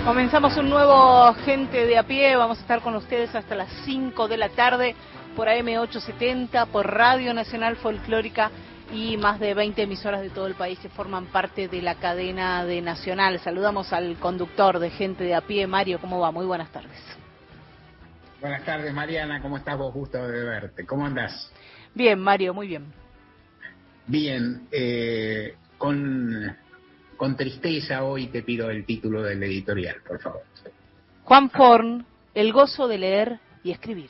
Comenzamos un nuevo Gente de a Pie, vamos a estar con ustedes hasta las 5 de la tarde por AM870, por Radio Nacional Folclórica y más de 20 emisoras de todo el país que forman parte de la cadena de Nacional. Saludamos al conductor de Gente de a Pie, Mario, ¿cómo va? Muy buenas tardes. Buenas tardes, Mariana, ¿cómo estás vos? Gusto de verte. ¿Cómo andás? Bien, Mario, muy bien. Bien, con tristeza hoy te pido el título del editorial, por favor. Juan Forn, El gozo de leer y escribir.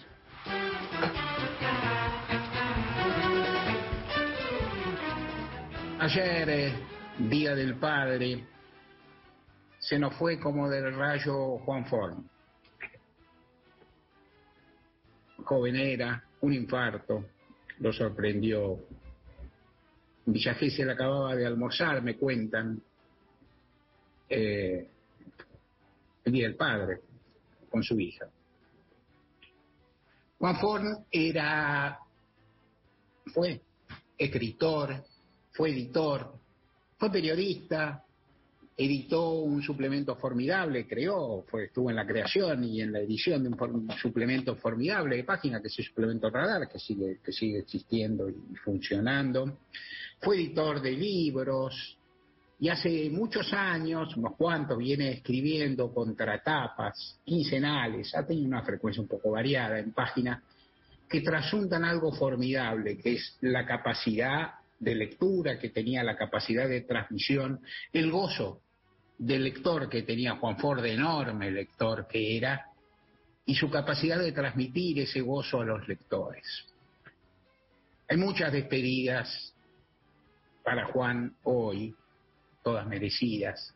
Ayer, Día del Padre, se nos fue como del rayo Juan Forn. Joven era, un infarto, lo sorprendió. Villa Gesell acababa de almorzar, me cuentan, el Día del Padre, con su hija. Juan Forn fue escritor, fue editor, fue periodista, editó un suplemento formidable, estuvo en la creación y en la edición de un suplemento formidable de página, que es el Suplemento Radar, que sigue existiendo y funcionando. Fue editor de libros y hace muchos años, unos cuantos, viene escribiendo contratapas quincenales, ha tenido una frecuencia un poco variada en página, que trasuntan algo formidable, que es la capacidad de lectura que tenía, la capacidad de transmisión, el gozo del lector que tenía Juan Forn, de enorme lector que era, y su capacidad de transmitir ese gozo a los lectores. Hay muchas despedidas para Juan hoy, todas merecidas.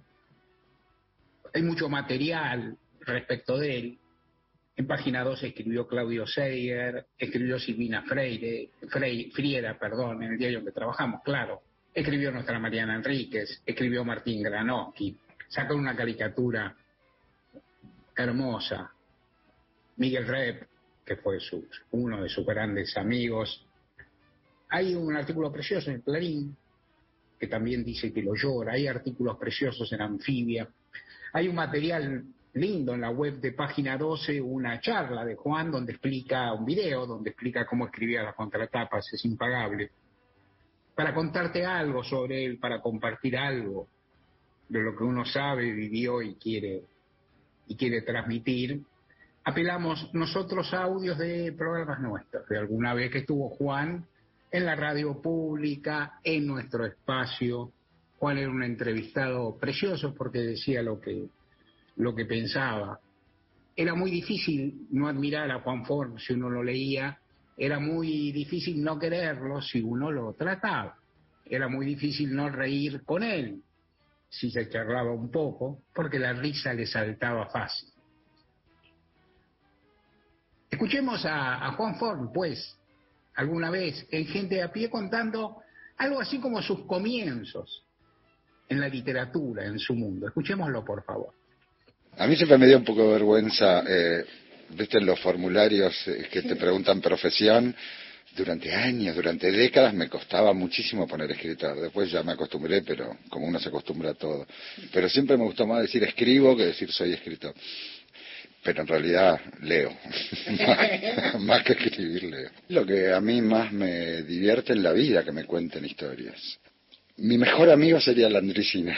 Hay mucho material respecto de él. En página 2 escribió Claudio Seiger, escribió Silvina Friera, en el diario en que trabajamos, claro. Escribió nuestra Mariana Enríquez, escribió Martín Granowski, sacó una caricatura hermosa. Miguel Rep, que fue uno de sus grandes amigos. Hay un artículo precioso en Clarín, que también dice que lo llora. Hay artículos preciosos en Anfibia. Hay un material lindo en la web de Página 12, una charla de Juan un video donde explica cómo escribía las contratapas, es impagable. Para contarte algo sobre él, para compartir algo de lo que uno sabe, vivió y quiere transmitir, apelamos nosotros a audios de programas nuestros, de alguna vez que estuvo Juan en la radio pública, en nuestro espacio. Juan era un entrevistado precioso porque decía lo que pensaba. Era muy difícil no admirar a Juan Forn si uno lo leía, era muy difícil no quererlo si uno lo trataba, era muy difícil no reír con él si se charlaba un poco, porque la risa le saltaba fácil. Escuchemos a Juan Forn, pues, alguna vez en Gente de a Pie contando algo así como sus comienzos en la literatura, en su mundo. Escuchémoslo, por favor. A mí siempre me dio un poco de vergüenza, viste, en los formularios que te preguntan profesión. Durante años, durante décadas me costaba muchísimo poner escritor. Después ya me acostumbré, pero como uno se acostumbra a todo. Pero siempre me gustó más decir escribo que decir soy escritor. Pero en realidad leo, más que escribir leo. Lo que a mí más me divierte en la vida, que me cuenten historias. Mi mejor amigo sería Landricina.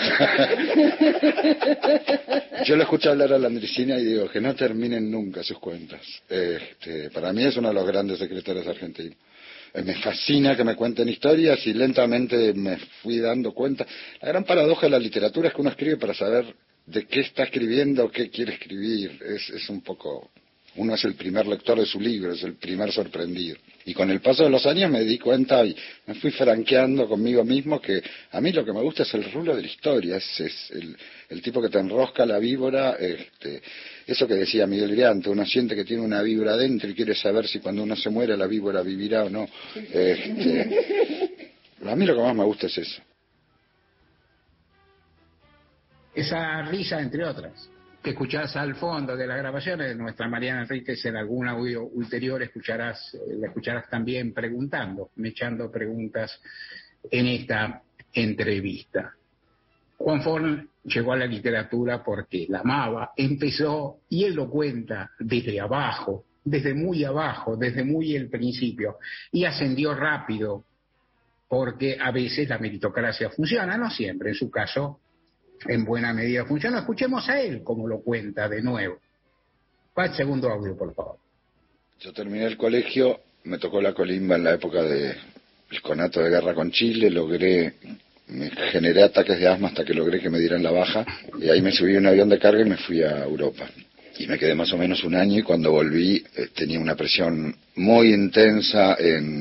Yo lo escucho hablar a Landricina y digo que no terminen nunca sus cuentas. Para mí es uno de los grandes escritores argentinos. Me fascina que me cuenten historias y lentamente me fui dando cuenta. La gran paradoja de la literatura es que uno escribe para saber de qué está escribiendo, qué quiere escribir. Es un poco... Uno es el primer lector de su libro, es el primer sorprendido. Y con el paso de los años me di cuenta y me fui franqueando conmigo mismo que a mí lo que me gusta es el rulo de la historia, es el tipo que te enrosca la víbora, eso que decía Miguel Briante, uno siente que tiene una víbora dentro y quiere saber si cuando uno se muere la víbora vivirá o no. A mí lo que más me gusta es eso. Esa risa, entre otras, que escuchás al fondo de las grabaciones de nuestra Mariana Enríquez, en algún audio ulterior la escucharás también echando preguntas en esta entrevista. Juan Forn llegó a la literatura porque la amaba, empezó, y él lo cuenta, desde abajo, desde muy abajo, desde muy el principio, y ascendió rápido, porque a veces la meritocracia funciona, no siempre, en su caso, en buena medida funciona. Escuchemos a él como lo cuenta de nuevo. Va el segundo audio, por favor. Yo terminé el colegio, me tocó la colimba en la época del conato de guerra con Chile, me generé ataques de asma hasta que logré que me dieran la baja, y ahí me subí a un avión de carga y me fui a Europa. Y me quedé más o menos un año, y cuando volví tenía una presión muy intensa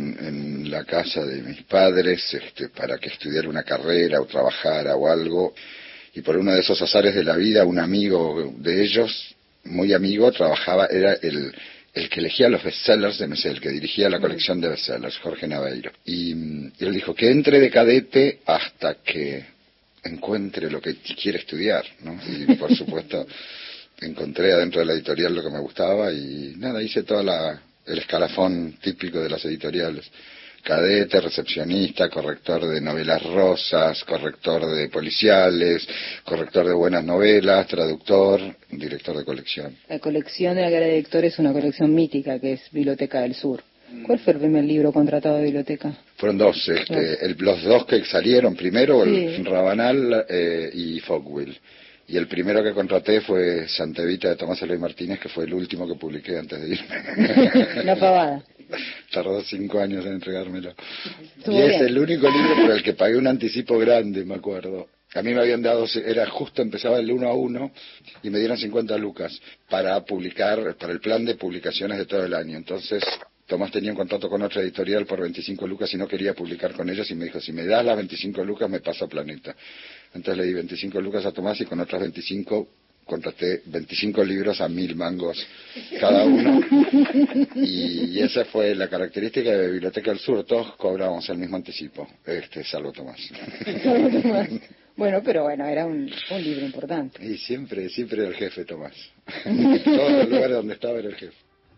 en la casa de mis padres para que estudiara una carrera o trabajara o algo. Y por uno de esos azares de la vida, un amigo de ellos, muy amigo, era el que elegía los bestsellers de MC, el que dirigía la colección de bestsellers, Jorge Naveiro. Y él dijo que entre de cadete hasta que encuentre lo que quiere estudiar, ¿no? Y por supuesto encontré adentro de la editorial lo que me gustaba, y nada, hice todo el escalafón típico de las editoriales. Cadete, recepcionista, corrector de novelas rosas, corrector de policiales, corrector de buenas novelas, traductor, director de colección. La colección de la Guerra de Lectores es una colección mítica que es Biblioteca del Sur. ¿Cuál fue el primer libro contratado de biblioteca? Fueron dos, los dos que salieron primero, sí. El Rabanal y Fogwill. Y el primero que contraté fue Santa Evita de Tomás Eloy Martínez, que fue el último que publiqué antes de irme. La pavada. Tardó 5 años en entregármelo. Estuvo Y es bien. el único libro por el que pagué un anticipo grande, me acuerdo. A mí me habían dado, era justo, empezaba el 1 a 1, y me dieron 50 lucas para publicar, para el plan de publicaciones de todo el año. Entonces Tomás tenía un contrato con otra editorial por 25 lucas y no quería publicar con ellos, y me dijo, si me das las 25 lucas me paso a Planeta. Entonces le di 25 lucas a Tomás, y con otras 25 contraté 25 libros a 1.000 mangos cada uno. Y esa fue la característica de Biblioteca del Sur. Todos cobramos el mismo anticipo, salvo Tomás. Bueno, pero bueno, era un libro importante. Y siempre era el jefe Tomás. En todos los lugares donde estaba era el jefe.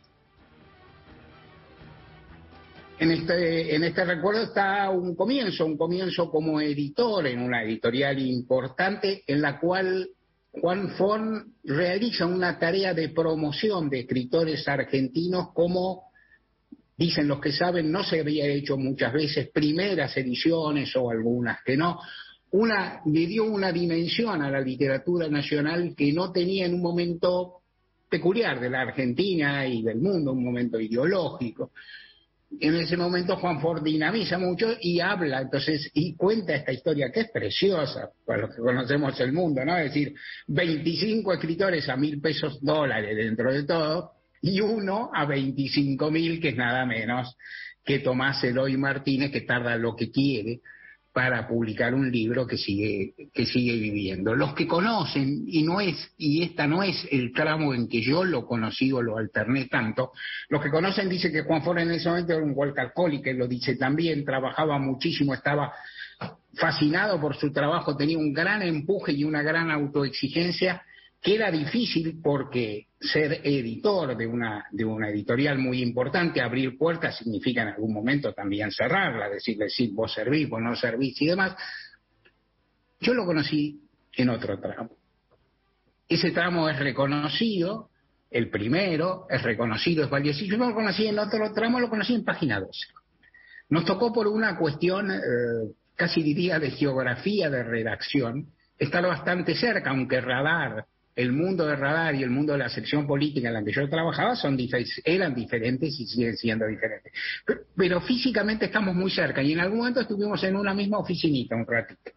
En este recuerdo está un comienzo como editor en una editorial importante, en la cual Juan Forn realiza una tarea de promoción de escritores argentinos, como dicen los que saben, no se había hecho muchas veces, primeras ediciones o algunas que no. Le dio una dimensión a la literatura nacional que no tenía en un momento peculiar de la Argentina y del mundo, un momento ideológico. En ese momento Juan Forn dinamiza mucho y habla, entonces, y cuenta esta historia que es preciosa para los que conocemos el mundo, ¿no? Es decir, 25 escritores a $1.000 dentro de todo, y uno a 25.000, que es nada menos que Tomás Eloy Martínez, que tarda lo que quiere para publicar un libro que sigue viviendo. Los que conocen, y esta no es el tramo en que yo lo conocí o lo alterné tanto, los que conocen dicen que Juan Forn en ese momento era un workaholic, que lo dice también, trabajaba muchísimo, estaba fascinado por su trabajo, tenía un gran empuje y una gran autoexigencia, que era difícil porque ser editor de una editorial muy importante, abrir puertas significa en algún momento también cerrarla, decirle, sí, vos servís, vos no servís y demás. Yo lo conocí en otro tramo. Ese tramo es reconocido, el primero es reconocido, es valioso. Yo no lo conocí en otro tramo, lo conocí en Página 12. Nos tocó por una cuestión, casi diría de geografía de redacción, estar bastante cerca, aunque el mundo de Radar y el mundo de la sección política en la que yo trabajaba eran diferentes y siguen siendo diferentes. Pero físicamente estamos muy cerca, y en algún momento estuvimos en una misma oficinita un ratito.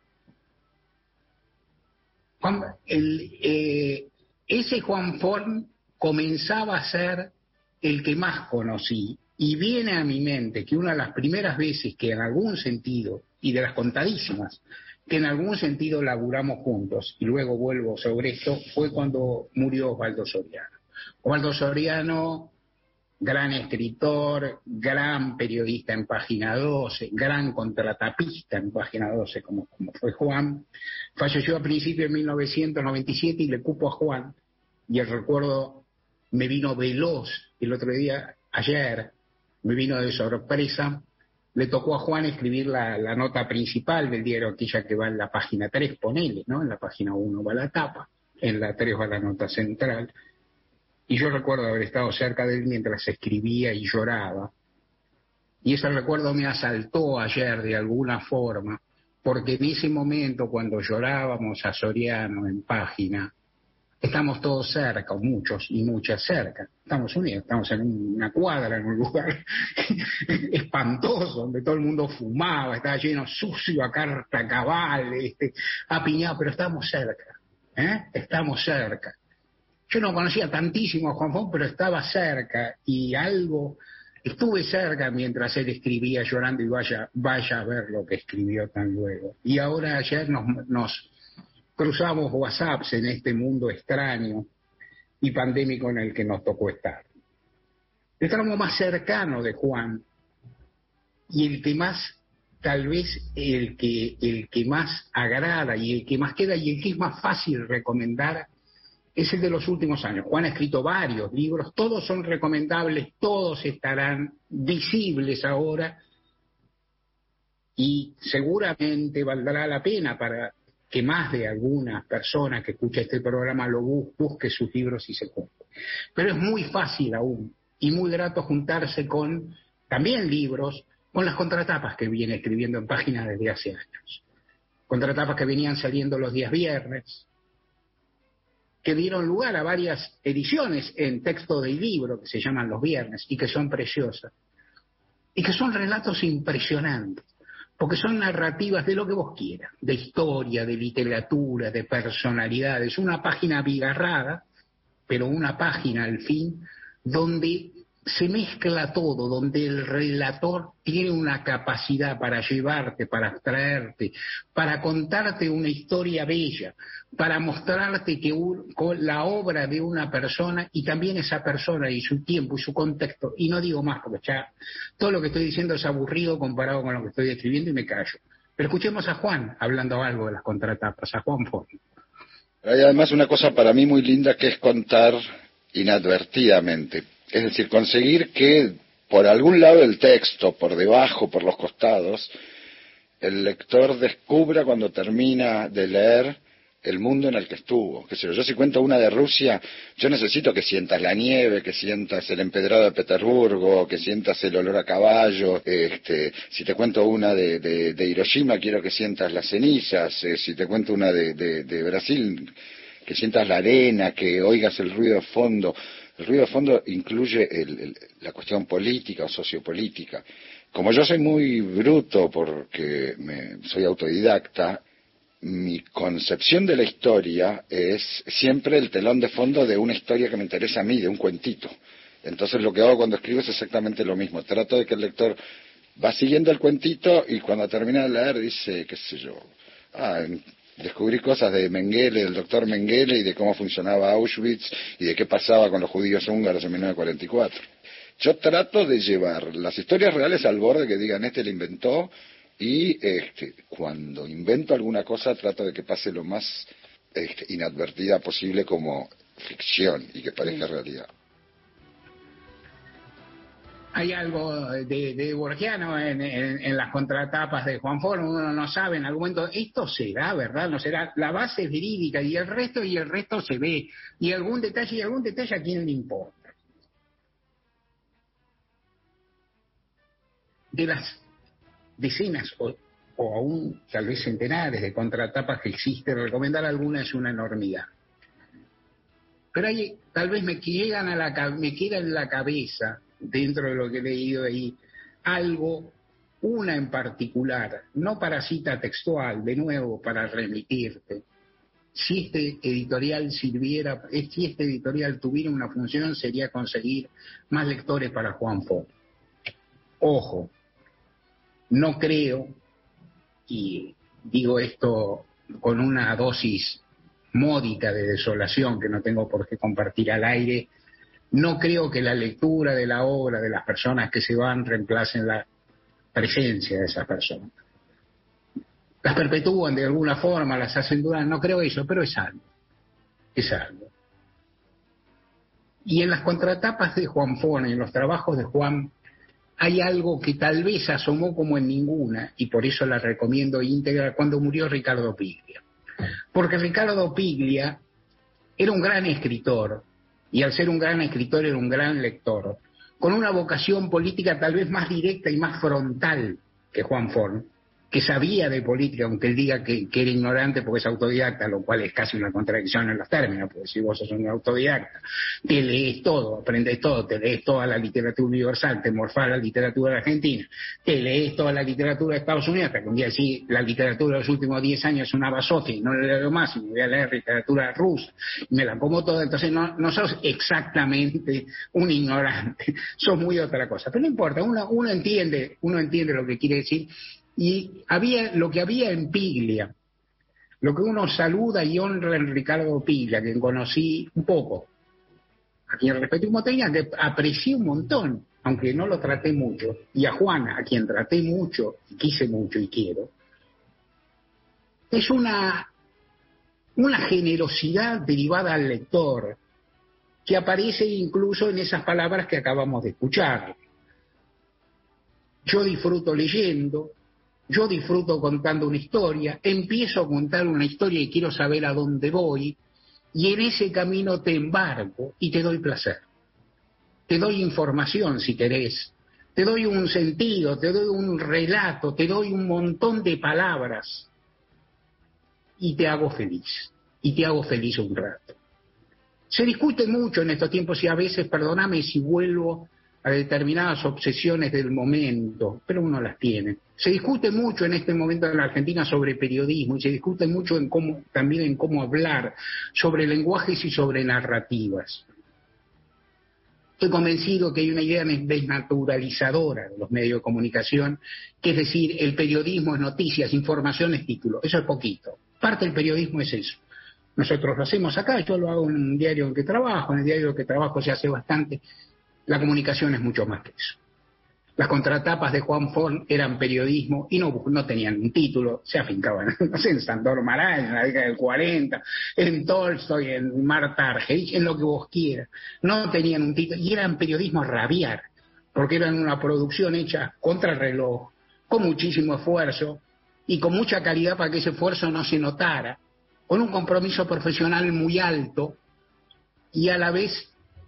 Ese Juan Forn comenzaba a ser el que más conocí, y viene a mi mente que una de las primeras veces que en algún sentido, y de las contadísimas, que en algún sentido laburamos juntos, y luego vuelvo sobre esto, fue cuando murió Osvaldo Soriano. Osvaldo Soriano, gran escritor, gran periodista en Página 12, gran contratapista en Página 12, como fue Juan, falleció a principios de 1997, y le cupo a Juan, y el recuerdo me vino veloz el otro día, ayer, me vino de sorpresa, le tocó a Juan escribir la nota principal del diario, aquella que va en la página 3, ponele, ¿no? En la página 1 va la tapa, en la 3 va la nota central. Y yo recuerdo haber estado cerca de él mientras escribía y lloraba. Y ese recuerdo me asaltó ayer de alguna forma, porque en ese momento, cuando llorábamos a Soriano en página, estamos todos cerca, muchos y muchas cerca. Estamos unidos, estamos en una cuadra, en un lugar espantoso, donde todo el mundo fumaba, estaba lleno sucio, a carta cabal, apiñado, pero estamos cerca, estamos cerca. Yo no conocía tantísimo a Juan Font, pero estaba cerca, y estuve cerca mientras él escribía llorando, y vaya a ver lo que escribió tan luego. Y ahora ayer nos cruzamos WhatsApps en este mundo extraño y pandémico en el que nos tocó estar. El tramo más cercano de Juan, y el que más, tal vez el que más agrada y el que más queda y el que es más fácil recomendar, es el de los últimos años. Juan ha escrito varios libros, todos son recomendables, todos estarán visibles ahora, y seguramente valdrá la pena para que más de alguna persona que escucha este programa lo busque sus libros y se compre. Pero es muy fácil aún y muy grato juntarse con también libros, con las contratapas que viene escribiendo en páginas desde hace años. Contratapas que venían saliendo los días viernes, que dieron lugar a varias ediciones en texto del libro que se llaman Los Viernes y que son preciosas. Y que son relatos impresionantes, porque son narrativas de lo que vos quieras, de historia, de literatura, de personalidades, una página abigarrada, pero una página al fin, donde se mezcla todo, donde el relator tiene una capacidad para llevarte, para abstraerte, para contarte una historia bella, para mostrarte que la obra de una persona, y también esa persona y su tiempo y su contexto, y no digo más porque ya todo lo que estoy diciendo es aburrido comparado con lo que estoy escribiendo y me callo. Pero escuchemos a Juan hablando algo de las contratapas, a Juan Font. Hay además una cosa para mí muy linda, que es contar inadvertidamente. Es decir, conseguir que por algún lado del texto, por debajo, por los costados, el lector descubra cuando termina de leer el mundo en el que estuvo. Qué sé yo, si cuento una de Rusia, yo necesito que sientas la nieve, que sientas el empedrado de Petersburgo, que sientas el olor a caballo. Si te cuento una de Hiroshima, quiero que sientas las cenizas. Si te cuento una de Brasil, que sientas la arena, que oigas el ruido de fondo. El ruido de fondo incluye la cuestión política o sociopolítica. Como yo soy muy bruto porque soy autodidacta, mi concepción de la historia es siempre el telón de fondo de una historia que me interesa a mí, de un cuentito. Entonces lo que hago cuando escribo es exactamente lo mismo. Trato de que el lector va siguiendo el cuentito y cuando termina de leer dice, qué sé yo, descubrí cosas de Mengele, del doctor Mengele, y de cómo funcionaba Auschwitz, y de qué pasaba con los judíos húngaros en 1944. Yo trato de llevar las historias reales al borde, que digan, le inventó, y cuando invento alguna cosa trato de que pase lo más inadvertida posible como ficción, y que parezca realidad. Hay algo de borgiano en las contratapas de Juan Font, uno no sabe en algún momento, esto será, ¿verdad? No será, la base es verídica y el resto se ve, y algún detalle a quién le importa. De las decenas o aún tal vez centenares de contratapas que existen, recomendar alguna es una enormidad. Pero hay, tal vez me queda en la cabeza, dentro de lo que he leído ahí, una en particular, no para cita textual, de nuevo para remitirte. Si este editorial tuviera una función, sería conseguir más lectores para Juan Font. Ojo, no creo, y digo esto con una dosis módica de desolación que no tengo por qué compartir al aire, no creo que la lectura de la obra de las personas que se van reemplacen la presencia de esas personas. Las perpetúan de alguna forma, las hacen durar, no creo eso, pero es algo. Es algo. Y en las contratapas de Juan Font, en los trabajos de Juan, hay algo que tal vez asomó como en ninguna, y por eso la recomiendo íntegra, cuando murió Ricardo Piglia. Porque Ricardo Piglia era un gran escritor, y al ser un gran escritor era un gran lector, con una vocación política tal vez más directa y más frontal que Juan Forn, que sabía de política, aunque él diga que era ignorante porque es autodidacta, lo cual es casi una contradicción en los términos, porque si vos sos un autodidacta, te lees todo, aprendes todo, te lees toda la literatura universal, te morfás la literatura argentina, te lees toda la literatura de Estados Unidos, hasta que un día sí, la literatura de los últimos 10 años es una basofia y no le leo más, y me voy a leer literatura rusa, y me la como toda, entonces no sos exactamente un ignorante, sos muy otra cosa, pero no importa, uno entiende lo que quiere decir. Y lo que había en Piglia, lo que uno saluda y honra en Ricardo Piglia, quien conocí un poco, a quien respeté un montón, que aprecié un montón, aunque no lo traté mucho, y a Juana, a quien traté mucho, y quise mucho y quiero, es una generosidad derivada al lector, que aparece incluso en esas palabras que acabamos de escuchar. Yo disfruto leyendo, yo disfruto contando una historia, empiezo a contar una historia y quiero saber a dónde voy, y en ese camino te embargo y te doy placer. Te doy información si querés, te doy un sentido, te doy un relato, te doy un montón de palabras y te hago feliz un rato. Se discute mucho en estos tiempos y a veces, perdóname si vuelvo a determinadas obsesiones del momento, pero uno las tiene. Se discute mucho en este momento en la Argentina sobre periodismo y se discute mucho también en cómo hablar, sobre lenguajes y sobre narrativas. Estoy convencido que hay una idea desnaturalizadora de los medios de comunicación, que es decir, el periodismo es noticias, información es título. Eso es poquito. Parte del periodismo es eso. Nosotros lo hacemos acá, yo lo hago en un diario en que trabajo, en el diario en que trabajo se hace bastante. La comunicación es mucho más que eso. Las contratapas de Juan Forn eran periodismo y no tenían un título, se afincaban, no sé, en Sandor Maray, en la década del 40, en Tolstoy, en Marta Argerich, en lo que vos quieras. No tenían un título y eran periodismo a rabiar, porque eran una producción hecha contra el reloj, con muchísimo esfuerzo y con mucha calidad para que ese esfuerzo no se notara, con un compromiso profesional muy alto y a la vez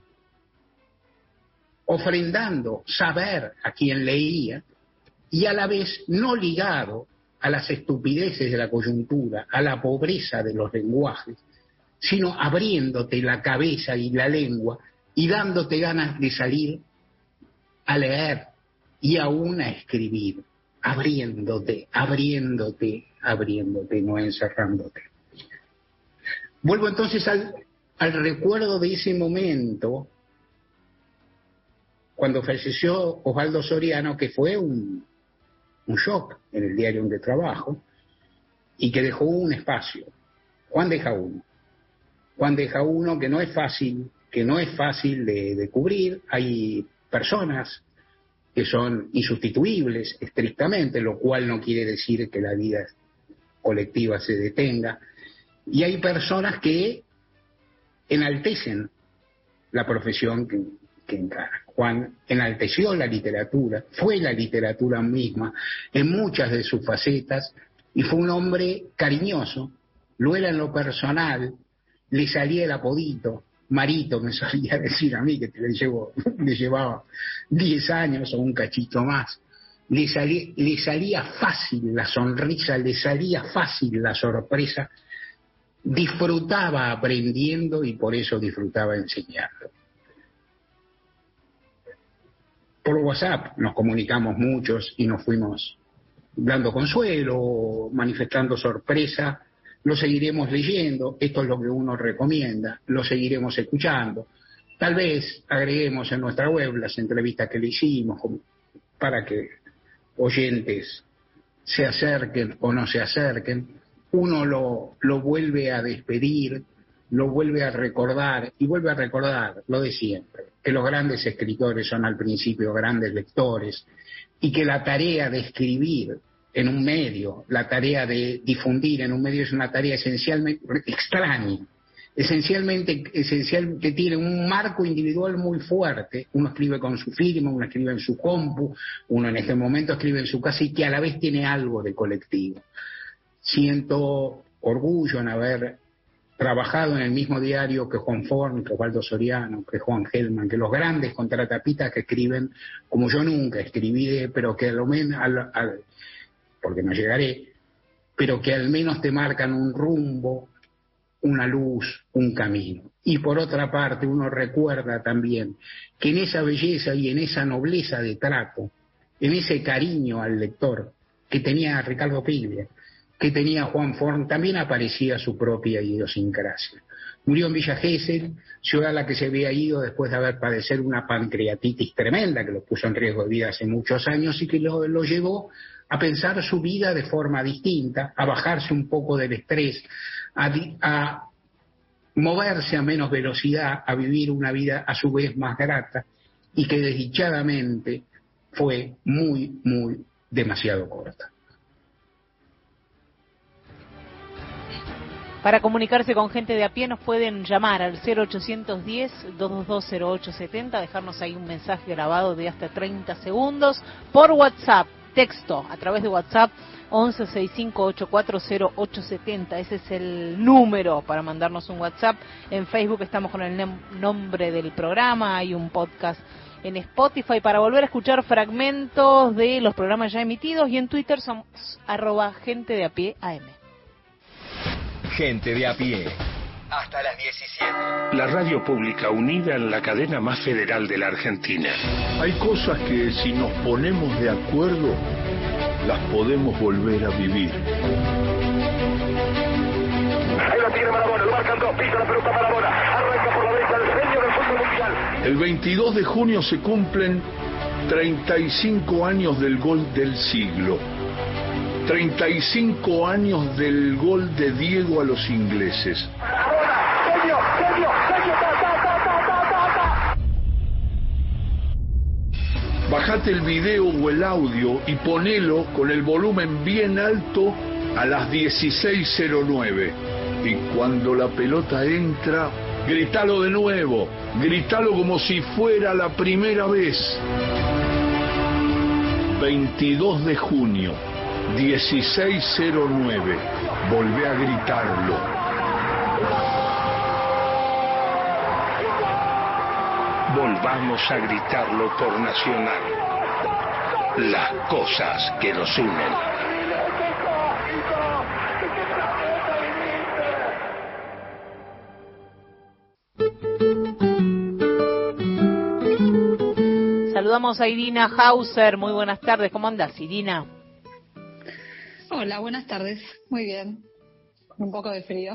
ofrendando saber a quien leía y a la vez no ligado a las estupideces de la coyuntura, a la pobreza de los lenguajes, sino abriéndote la cabeza y la lengua y dándote ganas de salir a leer y aún a escribir, abriéndote, no encerrándote. Vuelvo entonces al recuerdo de ese momento cuando falleció Osvaldo Soriano, que fue un shock en el diario en que trabajo, y que dejó un espacio. Juan deja uno que no es fácil de cubrir. Hay personas que son insustituibles estrictamente, lo cual no quiere decir que la vida colectiva se detenga, y hay personas que enaltecen la profesión que encara. Juan enalteció la literatura, fue la literatura misma en muchas de sus facetas y fue un hombre cariñoso, lo era en lo personal, le salía el apodito, Marito me solía decir a mí, que le llevaba 10 años o un cachito más, le salía fácil la sonrisa, le salía fácil la sorpresa, disfrutaba aprendiendo y por eso disfrutaba enseñando. Por WhatsApp nos comunicamos muchos y nos fuimos dando consuelo, manifestando sorpresa. Lo seguiremos leyendo, esto es lo que uno recomienda, lo seguiremos escuchando. Tal vez agreguemos en nuestra web las entrevistas que le hicimos para que oyentes se acerquen o no se acerquen. Uno lo vuelve a despedir, lo vuelve a recordar y vuelve a recordar lo de siempre, que los grandes escritores son al principio grandes lectores y que la tarea de escribir en un medio, la tarea de difundir en un medio es una tarea esencialmente extraña, que tiene un marco individual muy fuerte. Uno escribe con su firma, uno escribe en su compu, uno en este momento escribe en su casa, y que a la vez tiene algo de colectivo. Siento orgullo en haber trabajado en el mismo diario que Juan Forn, que Osvaldo Soriano, que Juan Gelman, que los grandes contratapistas que escriben como yo nunca escribí, pero que a lo menos, porque no llegaré, pero que al menos te marcan un rumbo, una luz, un camino. Y por otra parte, uno recuerda también que en esa belleza y en esa nobleza de trato, en ese cariño al lector que tenía Ricardo Piglia, que tenía Juan Forn, también aparecía su propia idiosincrasia. Murió en Villa Gesell, ciudad a la que se había ido después de haber padecido una pancreatitis tremenda que lo puso en riesgo de vida hace muchos años y que lo llevó a pensar su vida de forma distinta, a bajarse un poco del estrés, a moverse a menos velocidad, a vivir una vida a su vez más grata, y que desdichadamente fue muy, muy demasiado corta. Para comunicarse con Gente de a Pie nos pueden llamar al 0810-222-0870, dejarnos ahí un mensaje grabado de hasta 30 segundos, por WhatsApp, texto, a través de WhatsApp, 1165840870, ese es el número para mandarnos un WhatsApp. En Facebook estamos con el nombre del programa, hay un podcast en Spotify para volver a escuchar fragmentos de los programas ya emitidos, y en Twitter somos @gentedeapié.am. Gente de a pie. Hasta las 17. La radio pública unida en la cadena más federal de la Argentina. Hay cosas que si nos ponemos de acuerdo, las podemos volver a vivir. Ahí lo tiene Maradona, lo marcan dos, pisa la pelota Maradona, arranca por la derecha el genio del fútbol mundial. El 22 de junio se cumplen 35 años del gol del siglo. 35 años del gol de Diego a los ingleses. Genio, genio, genio, ta. Bajate el video o el audio y ponelo con el volumen bien alto a las 16:09. Y cuando la pelota entra, gritalo de nuevo, gritalo como si fuera la primera vez. 22 de junio, 16:09. Volvé a gritarlo. Volvamos a gritarlo por Nacional. Las cosas que nos unen. Saludamos a Irina Hauser. Muy buenas tardes. ¿Cómo andas, Irina? Hola, buenas tardes. Muy bien. Con un poco de frío.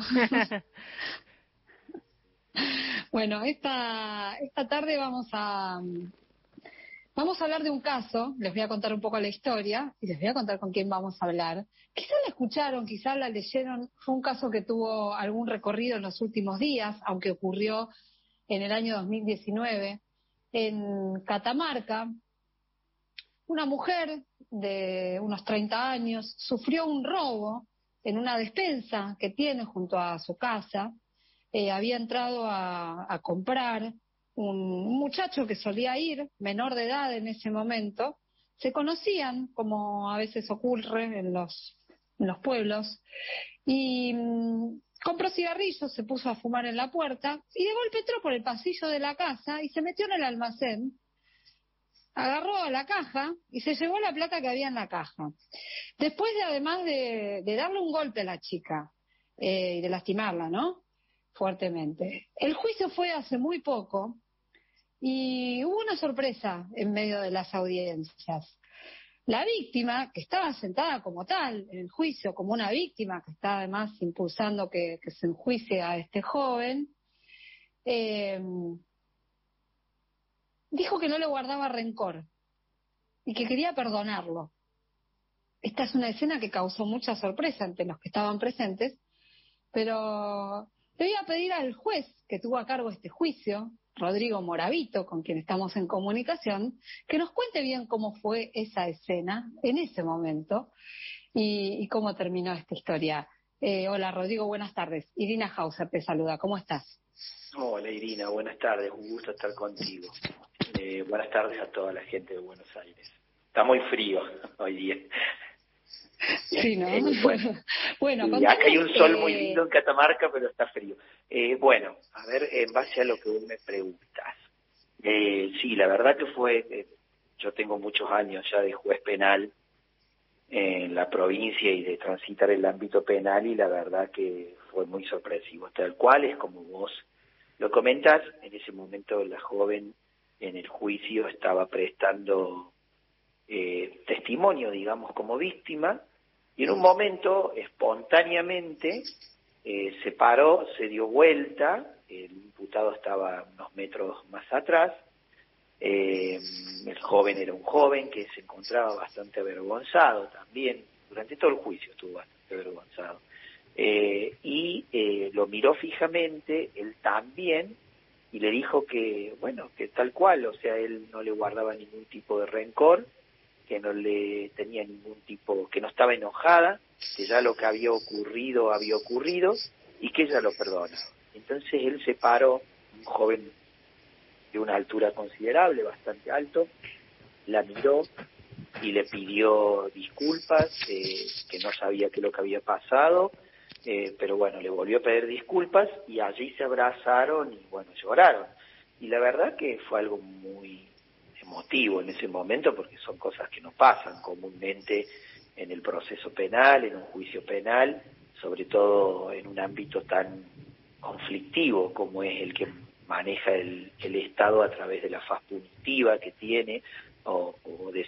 Bueno, esta tarde vamos a hablar de un caso. Les voy a contar un poco la historia y les voy a contar con quién vamos a hablar. Quizás la escucharon, quizás la leyeron. Fue un caso que tuvo algún recorrido en los últimos días, aunque ocurrió en el año 2019 en Catamarca. Una mujer de unos 30 años sufrió un robo en una despensa que tiene junto a su casa. Había entrado a comprar un muchacho que solía ir, menor de edad en ese momento. Se conocían, como a veces ocurre en los pueblos, y compró cigarrillos, se puso a fumar en la puerta y de golpe entró por el pasillo de la casa y se metió en el almacén. Agarró la caja y se llevó la plata que había en la caja. Después además de darle un golpe a la chica y de lastimarla, ¿no? Fuertemente. El juicio fue hace muy poco y hubo una sorpresa en medio de las audiencias. La víctima, que estaba sentada como tal en el juicio, como una víctima que está además impulsando que se enjuicie a este joven, dijo que no le guardaba rencor y que quería perdonarlo. Esta es una escena que causó mucha sorpresa entre los que estaban presentes, pero le voy a pedir al juez que tuvo a cargo este juicio, Rodrigo Moravito, con quien estamos en comunicación, que nos cuente bien cómo fue esa escena en ese momento y cómo terminó esta historia Hola Rodrigo, buenas tardes. Irina Hauser te saluda, ¿cómo estás? Hola Irina, buenas tardes, un gusto estar contigo. Buenas tardes a toda la gente de Buenos Aires. Está muy frío hoy día. Sí, ¿no? Bueno, y acá hay un sol muy lindo en Catamarca, pero está frío. Bueno, a ver, en base a lo que vos me preguntas. Sí, la verdad que fue, yo tengo muchos años ya de juez penal en la provincia y de transitar el ámbito penal, y la verdad que fue muy sorpresivo. Tal cual es como vos lo comentas, en ese momento la joven en el juicio estaba prestando testimonio, digamos, como víctima, y en un momento, espontáneamente, se paró, se dio vuelta, el imputado estaba unos metros más atrás, el joven era un joven que se encontraba bastante avergonzado también, durante todo el juicio estuvo bastante avergonzado, y lo miró fijamente, él también, y le dijo que, bueno, que tal cual, o sea, él no le guardaba ningún tipo de rencor, que no le tenía ningún tipo, que no estaba enojada, que ya lo que había ocurrido, y que ella lo perdonaba. Entonces él se paró, un joven de una altura considerable, bastante alto, la miró y le pidió disculpas, que no sabía qué es lo que había pasado, pero bueno, le volvió a pedir disculpas y allí se abrazaron y bueno, lloraron. Y la verdad que fue algo muy emotivo en ese momento, porque son cosas que no pasan comúnmente en el proceso penal, en un juicio penal, sobre todo en un ámbito tan conflictivo como es el que maneja el Estado a través de la faz punitiva que tiene, o de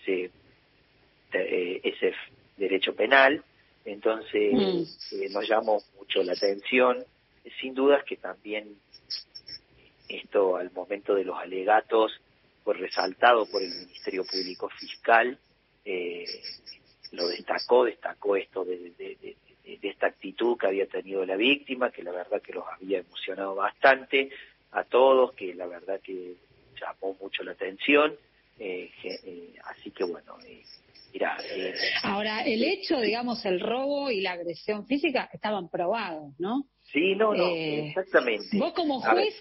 ese derecho penal. Entonces nos llamó mucho la atención. Sin dudas que también esto, al momento de los alegatos, fue resaltado por el Ministerio Público Fiscal, lo destacó esto de esta actitud que había tenido la víctima, que la verdad que los había emocionado bastante a todos, que la verdad que llamó mucho la atención, así que bueno, mira. Ahora, el hecho, digamos, el robo y la agresión física estaban probados, ¿no? Sí, no, exactamente. Vos como juez,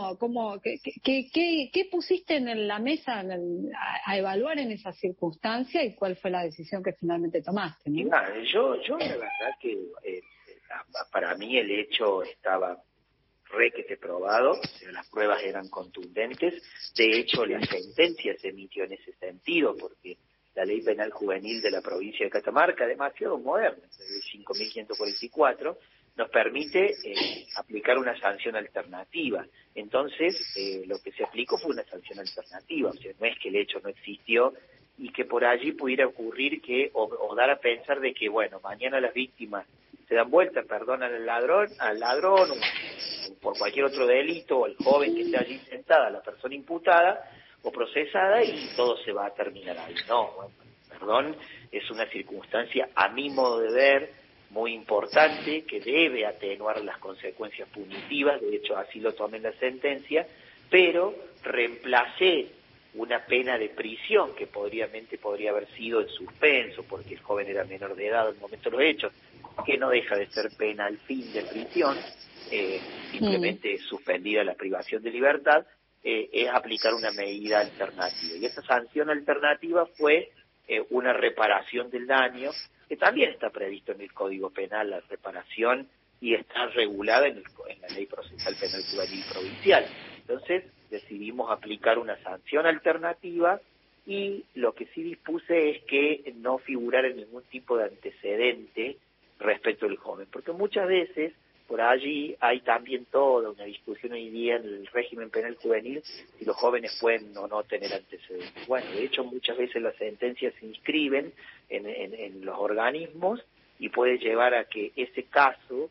¿qué pusiste en la mesa a evaluar en esa circunstancia y cuál fue la decisión que finalmente tomaste, ¿no? Yo la verdad que para mí el hecho estaba requete probado, o sea, las pruebas eran contundentes. De hecho, la sentencia se emitió en ese sentido, porque la ley penal juvenil de la provincia de Catamarca, demasiado moderna, el 5.144, nos permite aplicar una sanción alternativa. Entonces, lo que se aplicó fue una sanción alternativa, o sea, no es que el hecho no existió y que por allí pudiera ocurrir que, o dar a pensar de que, bueno, mañana las víctimas se dan vuelta, perdonan al ladrón o por cualquier otro delito, o el joven que esté allí sentada, la persona imputada o procesada, y todo se va a terminar ahí. No, bueno, perdón, es una circunstancia, a mi modo de ver, muy importante, que debe atenuar las consecuencias punitivas. De hecho, así lo tomé en la sentencia, pero reemplacé una pena de prisión que podría haber sido en suspenso, porque el joven era menor de edad al momento de los hechos, que no deja de ser pena al fin de prisión, simplemente suspendida la privación de libertad, es aplicar una medida alternativa. Y esa sanción alternativa fue una reparación del daño, que también está previsto en el Código Penal, la reparación, y está regulada en la Ley Procesal Penal Juvenil Provincial. Entonces decidimos aplicar una sanción alternativa, y lo que sí dispuse es que no figurara ningún tipo de antecedente respecto al joven, porque muchas veces por allí hay también toda una discusión hoy día en el régimen penal juvenil si los jóvenes pueden o no tener antecedentes. Bueno, de hecho muchas veces las sentencias se inscriben en los organismos, y puede llevar a que ese caso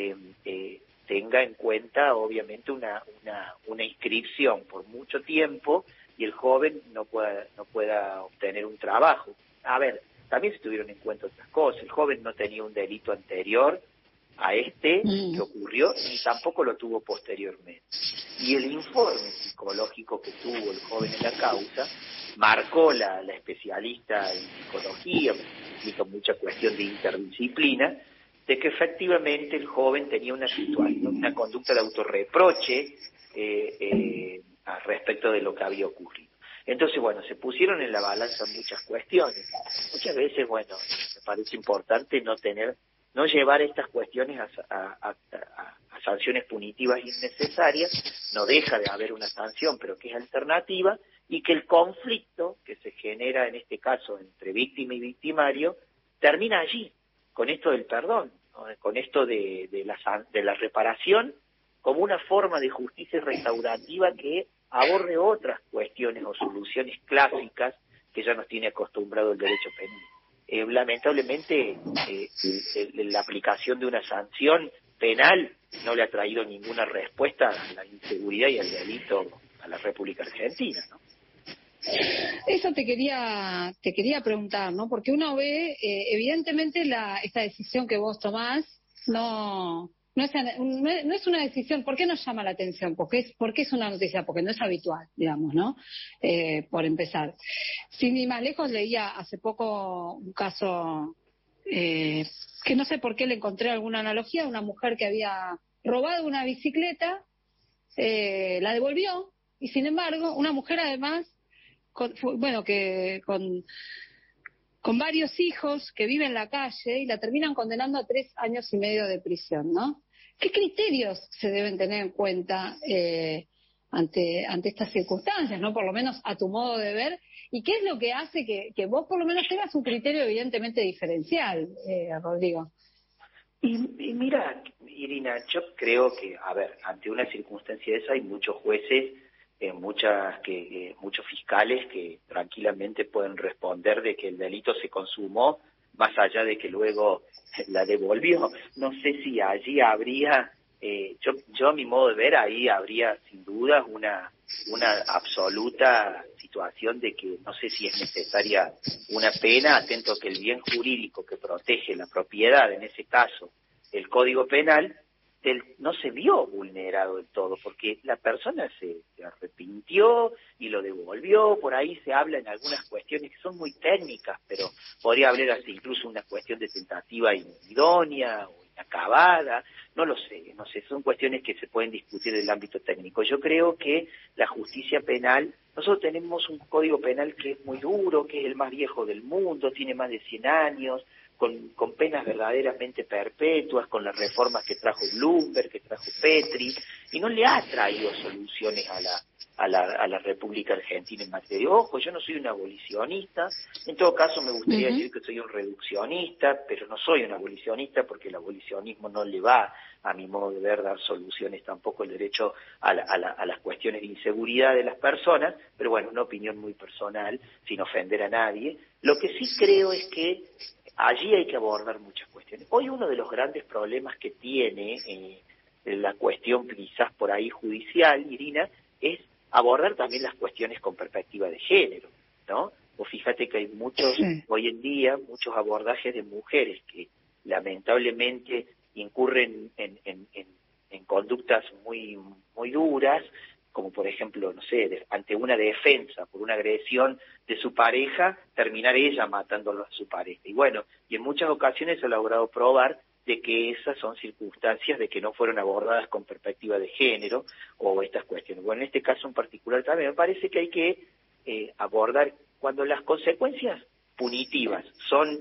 tenga en cuenta obviamente una inscripción por mucho tiempo, y el joven no pueda obtener un trabajo. A ver, también se tuvieron en cuenta otras cosas. El joven no tenía un delito anterior a que ocurrió, ni tampoco lo tuvo posteriormente. Y el informe psicológico que tuvo el joven en la causa marcó la especialista en psicología, implica mucha cuestión de interdisciplina, de que efectivamente el joven tenía una situación, una conducta de autorreproche respecto de lo que había ocurrido. Entonces, bueno, se pusieron en la balanza muchas cuestiones. Muchas veces, bueno, me parece importante no llevar estas cuestiones a sanciones punitivas innecesarias. No deja de haber una sanción, pero que es alternativa, y que el conflicto que se genera en este caso entre víctima y victimario termina allí, con esto del perdón, ¿no? Con esto de la reparación como una forma de justicia restaurativa que aborde otras cuestiones o soluciones clásicas que ya nos tiene acostumbrado el derecho penal. Lamentablemente, la aplicación de una sanción penal no le ha traído ninguna respuesta a la inseguridad y al delito a la República Argentina, ¿no? Eso te quería preguntar, ¿no? Porque uno ve, evidentemente, esta decisión que vos tomás no es una decisión. ¿Por qué nos llama la atención? ¿Por qué es una noticia? Porque no es habitual, digamos, ¿no? Por empezar. Sin ir más lejos, leía hace poco un caso que no sé por qué le encontré alguna analogía, una mujer que había robado una bicicleta, la devolvió, y sin embargo, una mujer además, con varios hijos que vive en la calle, y la terminan condenando a 3 años y medio de prisión, ¿no? ¿Qué criterios se deben tener en cuenta ante estas circunstancias, ¿no? Por lo menos a tu modo de ver, y qué es lo que hace que vos por lo menos tengas un criterio evidentemente diferencial, Rodrigo? Y mira, Irina, yo creo que, ante una circunstancia de esa hay muchos jueces, muchos fiscales que tranquilamente pueden responder de que el delito se consumó, más allá de que luego la devolvió. No sé si allí habría, yo a mi modo de ver, ahí habría sin duda una absoluta situación de que no sé si es necesaria una pena, atento a que el bien jurídico que protege la propiedad, en ese caso el Código Penal, no se vio vulnerado del todo, porque la persona se arrepintió y lo devolvió. Por ahí se habla en algunas cuestiones que son muy técnicas, pero podría hablar hasta incluso una cuestión de tentativa idónea o inacabada, no sé, son cuestiones que se pueden discutir en el ámbito técnico. Yo creo que la justicia penal, nosotros tenemos un Código Penal que es muy duro, que es el más viejo del mundo, tiene más de 100 años, con penas verdaderamente perpetuas, con las reformas que trajo Bloomberg, que trajo Petri, y no le ha traído soluciones a la República Argentina en materia. Ojo, yo no soy un abolicionista, en todo caso me gustaría decir que soy un reduccionista, pero no soy un abolicionista porque el abolicionismo no le va, a mi modo de ver, dar soluciones tampoco el derecho a las cuestiones de inseguridad de las personas, pero bueno, una opinión muy personal, sin ofender a nadie. Lo que sí creo es que allí hay que abordar muchas cuestiones. Hoy uno de los grandes problemas que tiene la cuestión quizás por ahí judicial, Irina, es abordar también las cuestiones con perspectiva de género, ¿no? O fíjate que hay hoy en día, muchos abordajes de mujeres que lamentablemente incurren en conductas muy, muy duras, como por ejemplo, no sé, ante una defensa por una agresión de su pareja, terminar ella matándolo a su pareja. Y bueno, y en muchas ocasiones se ha logrado probar de que esas son circunstancias de que no fueron abordadas con perspectiva de género o estas cuestiones. Bueno, en este caso en particular también me parece que hay que abordar cuando las consecuencias punitivas son,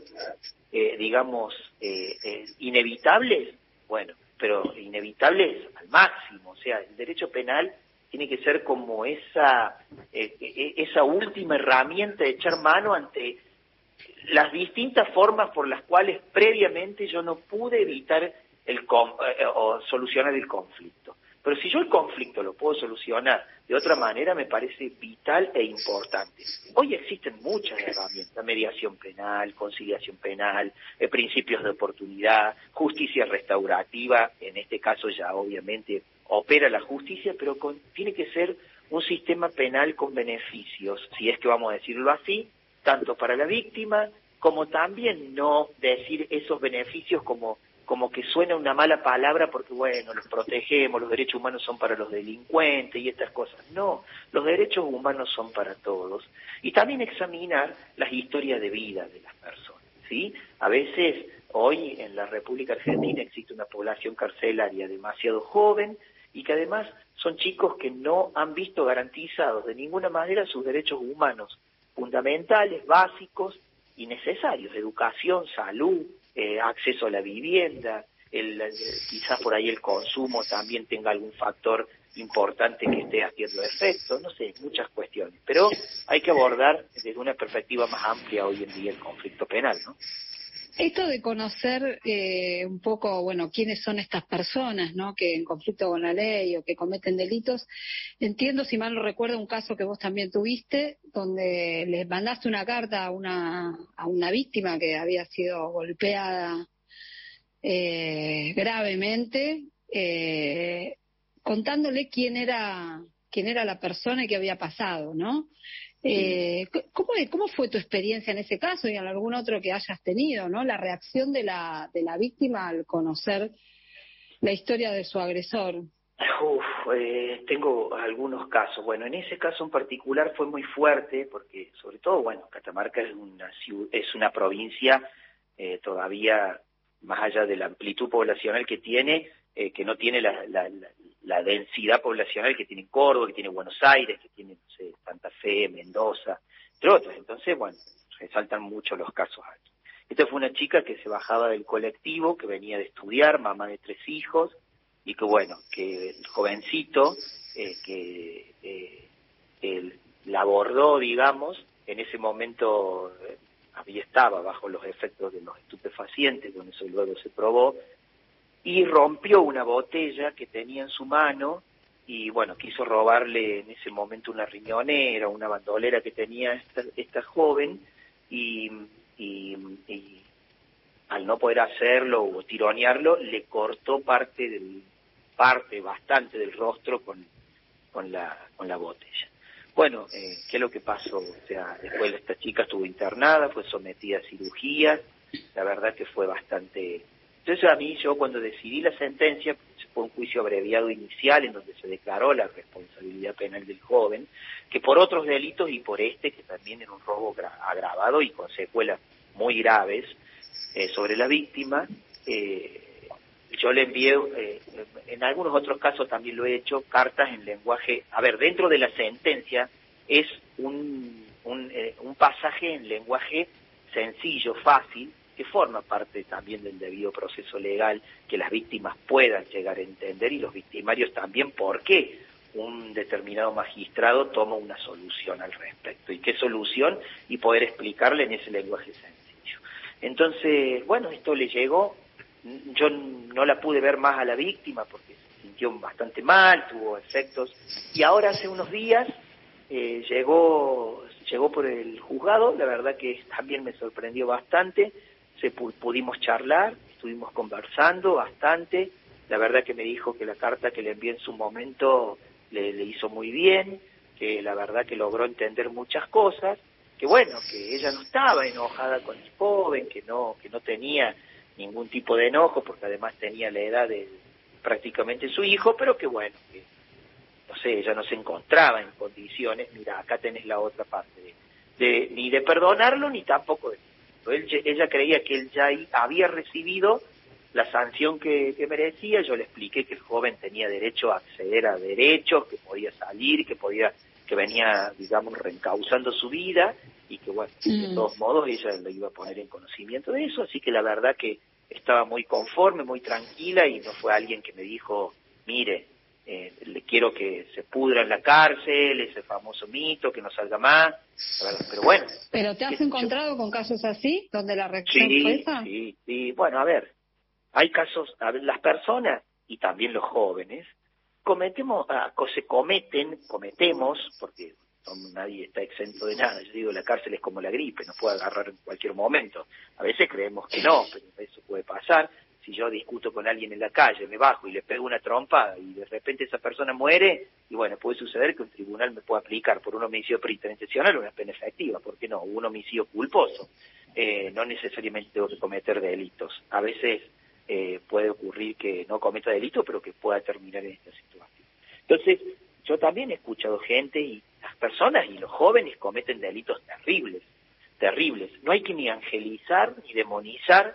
inevitables, bueno, pero inevitables al máximo. O sea, el derecho penal tiene que ser como esa última herramienta de echar mano ante las distintas formas por las cuales previamente yo no pude evitar o solucionar el conflicto. Pero si yo el conflicto lo puedo solucionar de otra manera, me parece vital e importante. Hoy existen muchas herramientas: mediación penal, conciliación penal, principios de oportunidad, justicia restaurativa. En este caso ya obviamente opera la justicia, pero tiene que ser un sistema penal con beneficios, si es que vamos a decirlo así, tanto para la víctima como también no decir esos beneficios como que suena una mala palabra porque, bueno, los protegemos, los derechos humanos son para los delincuentes y estas cosas. No, los derechos humanos son para todos. Y también examinar las historias de vida de las personas, ¿sí? A veces hoy en la República Argentina existe una población carcelaria demasiado joven y que además son chicos que no han visto garantizados de ninguna manera sus derechos humanos fundamentales, básicos y necesarios: educación, salud, acceso a la vivienda, quizás por ahí el consumo también tenga algún factor importante que esté haciendo efecto, no sé, muchas cuestiones. Pero hay que abordar desde una perspectiva más amplia hoy en día el conflicto penal, ¿no? Esto de conocer un poco, bueno, quiénes son estas personas, ¿no?, que en conflicto con la ley o que cometen delitos. Entiendo, si mal no recuerdo, un caso que vos también tuviste, donde les mandaste una carta a una víctima que había sido golpeada gravemente, contándole quién era la persona y qué había pasado, ¿no? ¿Cómo fue tu experiencia en ese caso y en algún otro que hayas tenido, ¿no? La reacción de la víctima al conocer la historia de su agresor. Tengo algunos casos. Bueno, en ese caso en particular fue muy fuerte porque, sobre todo, bueno, Catamarca es una provincia todavía, más allá de la amplitud poblacional que tiene, que no tiene la densidad poblacional que tiene Córdoba, que tiene Buenos Aires, que tiene, no sé, Santa Fe, Mendoza, entre otros. Entonces, bueno, resaltan mucho los casos aquí. Esta fue una chica que se bajaba del colectivo, que venía de estudiar, mamá de 3 hijos, y que, bueno, que el jovencito la abordó, digamos, en ese momento estaba bajo los efectos de los estupefacientes, con eso luego se probó, y rompió una botella que tenía en su mano y, bueno, quiso robarle en ese momento una riñonera, una bandolera que tenía esta joven y al no poder hacerlo o tironearlo, le cortó parte bastante del rostro con la botella. Bueno, ¿qué es lo que pasó? O sea, después esta chica estuvo internada, fue sometida a cirugía, la verdad que fue bastante... Entonces a mí, yo cuando decidí la sentencia, fue un juicio abreviado inicial en donde se declaró la responsabilidad penal del joven, que por otros delitos y por que también era un robo agravado y con secuelas muy graves sobre la víctima, yo le envié, en algunos otros casos también lo he hecho, cartas en lenguaje, dentro de la sentencia es un pasaje en lenguaje sencillo, fácil, que forma parte también del debido proceso legal, que las víctimas puedan llegar a entender y los victimarios también, por qué un determinado magistrado toma una solución al respecto y qué solución, y poder explicarle en ese lenguaje sencillo. Entonces, bueno, esto le llegó. Yo no la pude ver más a la víctima porque se sintió bastante mal, tuvo efectos, y ahora hace unos días llegó por el juzgado. La verdad que también me sorprendió bastante. Pudimos charlar, estuvimos conversando bastante. La verdad que me dijo que la carta que le envié en su momento le hizo muy bien, que la verdad que logró entender muchas cosas, que bueno, que ella no estaba enojada con el joven, que no tenía ningún tipo de enojo, porque además tenía la edad de prácticamente su hijo, pero que bueno, que no sé, ella no se encontraba en condiciones. Mira, acá tenés la otra parte, ni de perdonarlo, ni tampoco de... Ella creía que él ya había recibido la sanción que merecía. Yo le expliqué que el joven tenía derecho a acceder a derechos, que podía salir, que venía, digamos, reencauzando su vida, y que, bueno, de todos modos ella le iba a poner en conocimiento de eso. Así que la verdad que estaba muy conforme, muy tranquila, y no fue alguien que me dijo, mire, le quiero que se pudra en la cárcel, ese famoso mito, que no salga más. Pero bueno. ¿Pero te has encontrado con casos así, donde la reacción fue esa? Sí. Bueno, hay casos, las personas y también los jóvenes cometemos, porque nadie está exento de nada. Yo digo, la cárcel es como la gripe, nos puede agarrar en cualquier momento. A veces creemos que no, pero eso puede pasar. Si yo discuto con alguien en la calle, me bajo y le pego una trompada y de repente esa persona muere, y bueno, puede suceder que un tribunal me pueda aplicar por un homicidio preintencional una pena efectiva. ¿Por qué no? Un homicidio culposo. No necesariamente tengo que cometer delitos. A veces puede ocurrir que no cometa delitos, pero que pueda terminar en esta situación. Entonces, yo también he escuchado gente, y las personas y los jóvenes cometen delitos terribles. No hay que ni angelizar ni demonizar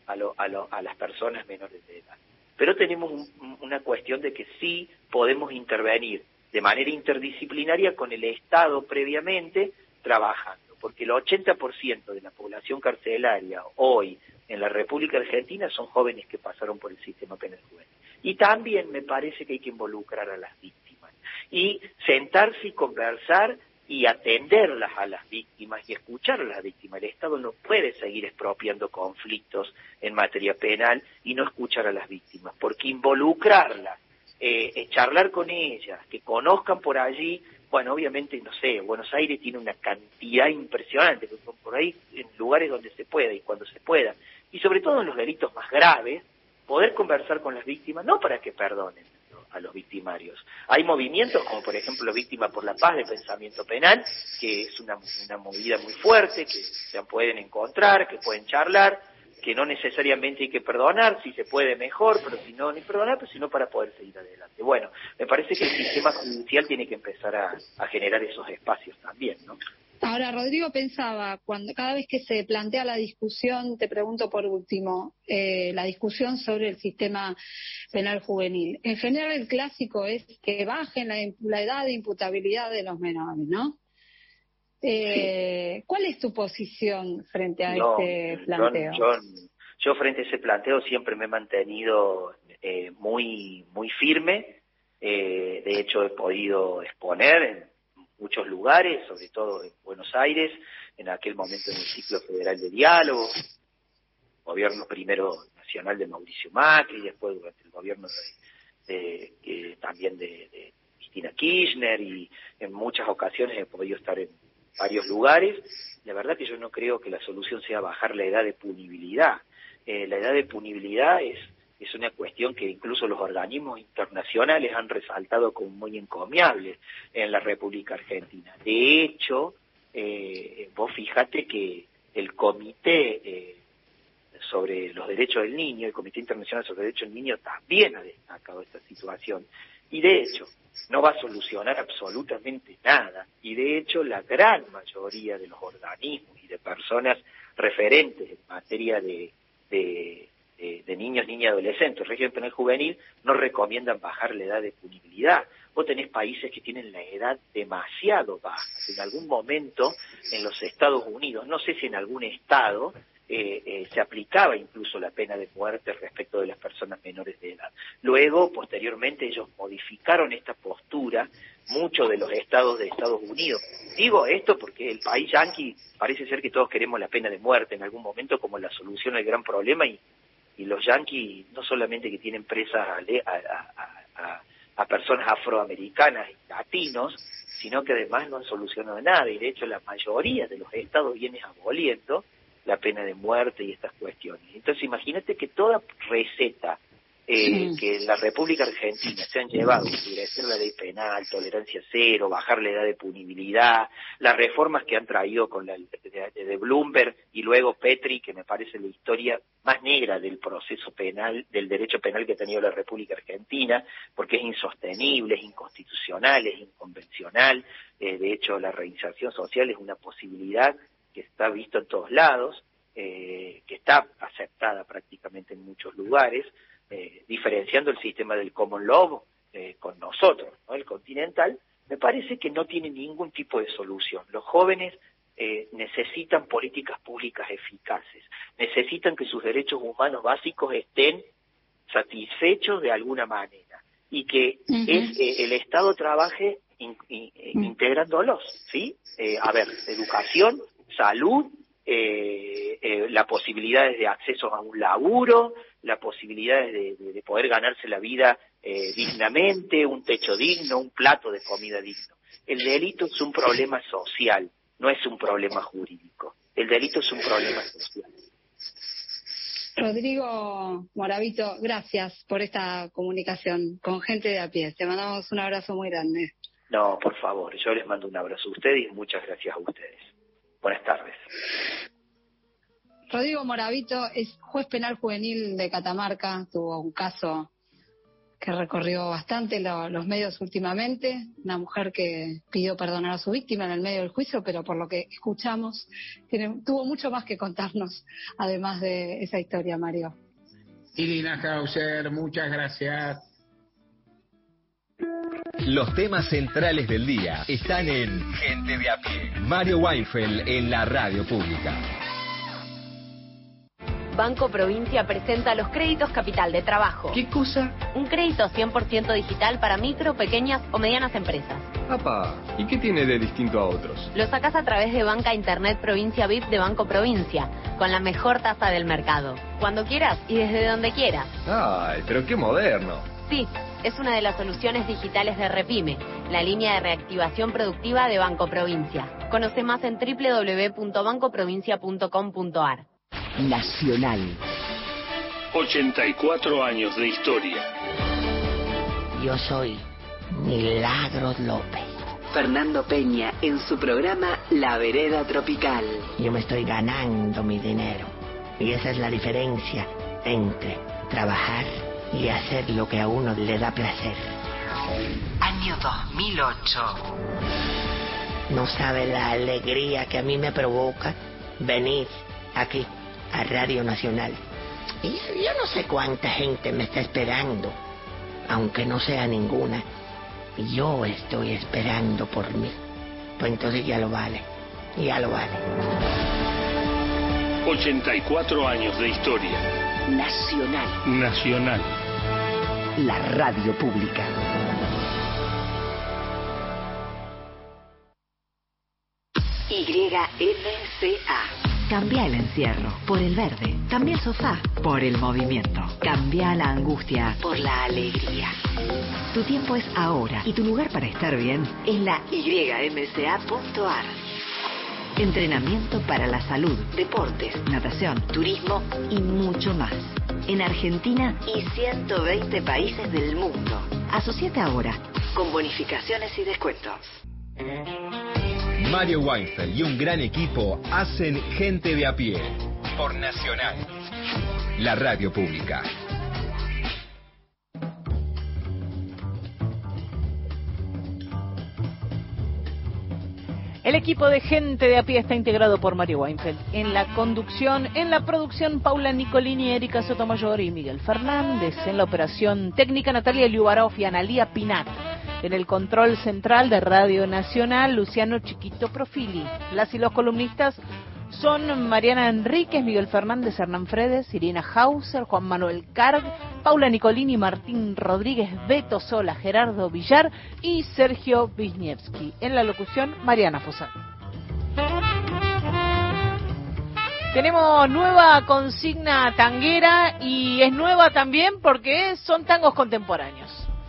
a las personas menores de edad. Pero tenemos una cuestión de que sí podemos intervenir de manera interdisciplinaria con el Estado previamente trabajando, porque el 80% de la población carcelaria hoy en la República Argentina son jóvenes que pasaron por el sistema penal juvenil. Y también me parece que hay que involucrar a las víctimas y sentarse y conversar y atenderlas a las víctimas y escuchar a las víctimas. El Estado no puede seguir expropiando conflictos en materia penal y no escuchar a las víctimas, porque involucrarlas, charlar con ellas, que conozcan por allí, bueno, obviamente, no sé, Buenos Aires tiene una cantidad impresionante, por ahí en lugares donde se pueda y cuando se pueda, y sobre todo en los delitos más graves, poder conversar con las víctimas, no para que perdonen a los victimarios. Hay movimientos como por ejemplo Víctima por la Paz de Pensamiento Penal, que es una movida muy fuerte, que se pueden encontrar, que pueden charlar, que no necesariamente hay que perdonar, si se puede mejor, pero si no, ni perdonar, pero sino para poder seguir adelante. Bueno, me parece que el sistema judicial tiene que empezar a generar esos espacios también, ¿no? Ahora, Rodrigo, pensaba, cada vez que se plantea la discusión, te pregunto por último, la discusión sobre el sistema penal juvenil. En general, el clásico es que bajen la edad de imputabilidad de los menores, ¿no? Sí. ¿Cuál es tu posición frente a este planteo? Yo frente a ese planteo siempre me he mantenido muy firme. De hecho, he podido exponer en muchos lugares, sobre todo en Buenos Aires, en aquel momento en el ciclo federal de diálogo, gobierno primero nacional de Mauricio Macri, después durante el gobierno también de Cristina Kirchner, y en muchas ocasiones he podido estar en varios lugares. La verdad que yo no creo que la solución sea bajar la edad de punibilidad. La edad de punibilidad es una cuestión que incluso los organismos internacionales han resaltado como muy encomiable en la República Argentina. De hecho, vos fíjate que el Comité sobre los Derechos del Niño, el Comité Internacional sobre los Derechos del Niño, también ha destacado esta situación. Y de hecho, no va a solucionar absolutamente nada. Y de hecho, la gran mayoría de los organismos y de personas referentes en materia de niños, niñas y adolescentes, régimen penal juvenil, no recomiendan bajar la edad de punibilidad. Vos tenés países que tienen la edad demasiado baja. En algún momento, en los Estados Unidos, no sé si en algún estado, se aplicaba incluso la pena de muerte respecto de las personas menores de edad. Luego, posteriormente, ellos modificaron esta postura, muchos de los estados de Estados Unidos. Digo esto porque el país yanqui parece ser que todos queremos la pena de muerte en algún momento como la solución al gran problema, y los yanquis no solamente que tienen presas a personas afroamericanas y latinos, sino que además no han solucionado nada, y de hecho la mayoría de los estados vienen aboliendo la pena de muerte y estas cuestiones. Entonces imagínate que toda receta que en la República Argentina se han llevado, endurecer la ley penal, tolerancia cero, bajar la edad de punibilidad, las reformas que han traído con la de Bloomberg y luego Petri, que me parece la historia más negra del proceso penal, del derecho penal que ha tenido la República Argentina, porque es insostenible, es inconstitucional, es inconvencional. De hecho, la reinserción social es una posibilidad que está visto en todos lados, que está aceptada prácticamente en muchos lugares, diferenciando el sistema del common law con nosotros, ¿no? El continental, me parece que no tiene ningún tipo de solución. Los jóvenes necesitan políticas públicas eficaces, necesitan que sus derechos humanos básicos estén satisfechos de alguna manera, y que el Estado trabaje integrándolos, ¿sí? Educación, salud, las posibilidades de acceso a un laburo, las posibilidades de poder ganarse la vida dignamente, un techo digno, un plato de comida digno. El delito es un problema social, no es un problema jurídico. El delito es un problema social. Rodrigo Moravito, gracias por esta comunicación con gente de a pie. Te mandamos un abrazo muy grande. No, por favor, yo les mando un abrazo a ustedes y muchas gracias a ustedes. Buenas tardes. Rodrigo Moravito es juez penal juvenil de Catamarca, tuvo un caso que recorrió bastante los medios últimamente, una mujer que pidió perdonar a su víctima en el medio del juicio, pero por lo que escuchamos, tuvo mucho más que contarnos, además de esa historia, Mario. Irina Hauser, muchas gracias. Los temas centrales del día están en Gente de a pie. Mario Weinfeld en la radio pública. Banco Provincia presenta los créditos Capital de Trabajo. ¿Qué cosa? Un crédito 100% digital para micro, pequeñas o medianas empresas. ¡Apa! ¿Y qué tiene de distinto a otros? Lo sacás a través de Banca Internet Provincia VIP de Banco Provincia, con la mejor tasa del mercado. Cuando quieras y desde donde quieras. ¡Ay, pero qué moderno! Sí, es una de las soluciones digitales de Repime, la línea de reactivación productiva de Banco Provincia. Conoce más en www.bancoprovincia.com.ar. Nacional. 84 años de historia. Yo soy Milagros López. Fernando Peña en su programa La Vereda Tropical. Yo me estoy ganando mi dinero. Y esa es la diferencia entre trabajar y hacer lo que a uno le da placer. Año 2008. No sabe la alegría que a mí me provoca venir aquí a Radio Nacional. Y yo no sé cuánta gente me está esperando, aunque no sea ninguna. Yo estoy esperando por mí. Pues entonces ya lo vale. Ya lo vale. 84 años de historia. Nacional. Nacional. La radio pública. YMCA. Cambia el encierro por el verde. Cambia el sofá por el movimiento. Cambia la angustia por la alegría. Tu tiempo es ahora y tu lugar para estar bien es la YMCA.ar. Entrenamiento para la salud, deportes, natación, turismo y mucho más. En Argentina y 120 países del mundo. Asociate ahora. Con bonificaciones y descuentos. Mario Weinfeld y un gran equipo hacen Gente de a pie. Por Nacional. La radio pública. El equipo de Gente de a pie está integrado por Mario Weinfeld. En la conducción, en la producción, Paula Nicolini, Erika Sotomayor y Miguel Fernández. En la operación técnica, Natalia Liubarov y Analía Pinat. En el control central de Radio Nacional, Luciano Chiquito Profili. Las y los columnistas son Mariana Enríquez, Miguel Fernández, Hernán Fredes, Irina Hauser, Juan Manuel Carg, Paula Nicolini, Martín Rodríguez, Beto Sola, Gerardo Villar y Sergio Wisniewski. En la locución, Mariana Fosán. Tenemos nueva consigna tanguera y es nueva también porque son tangos contemporáneos.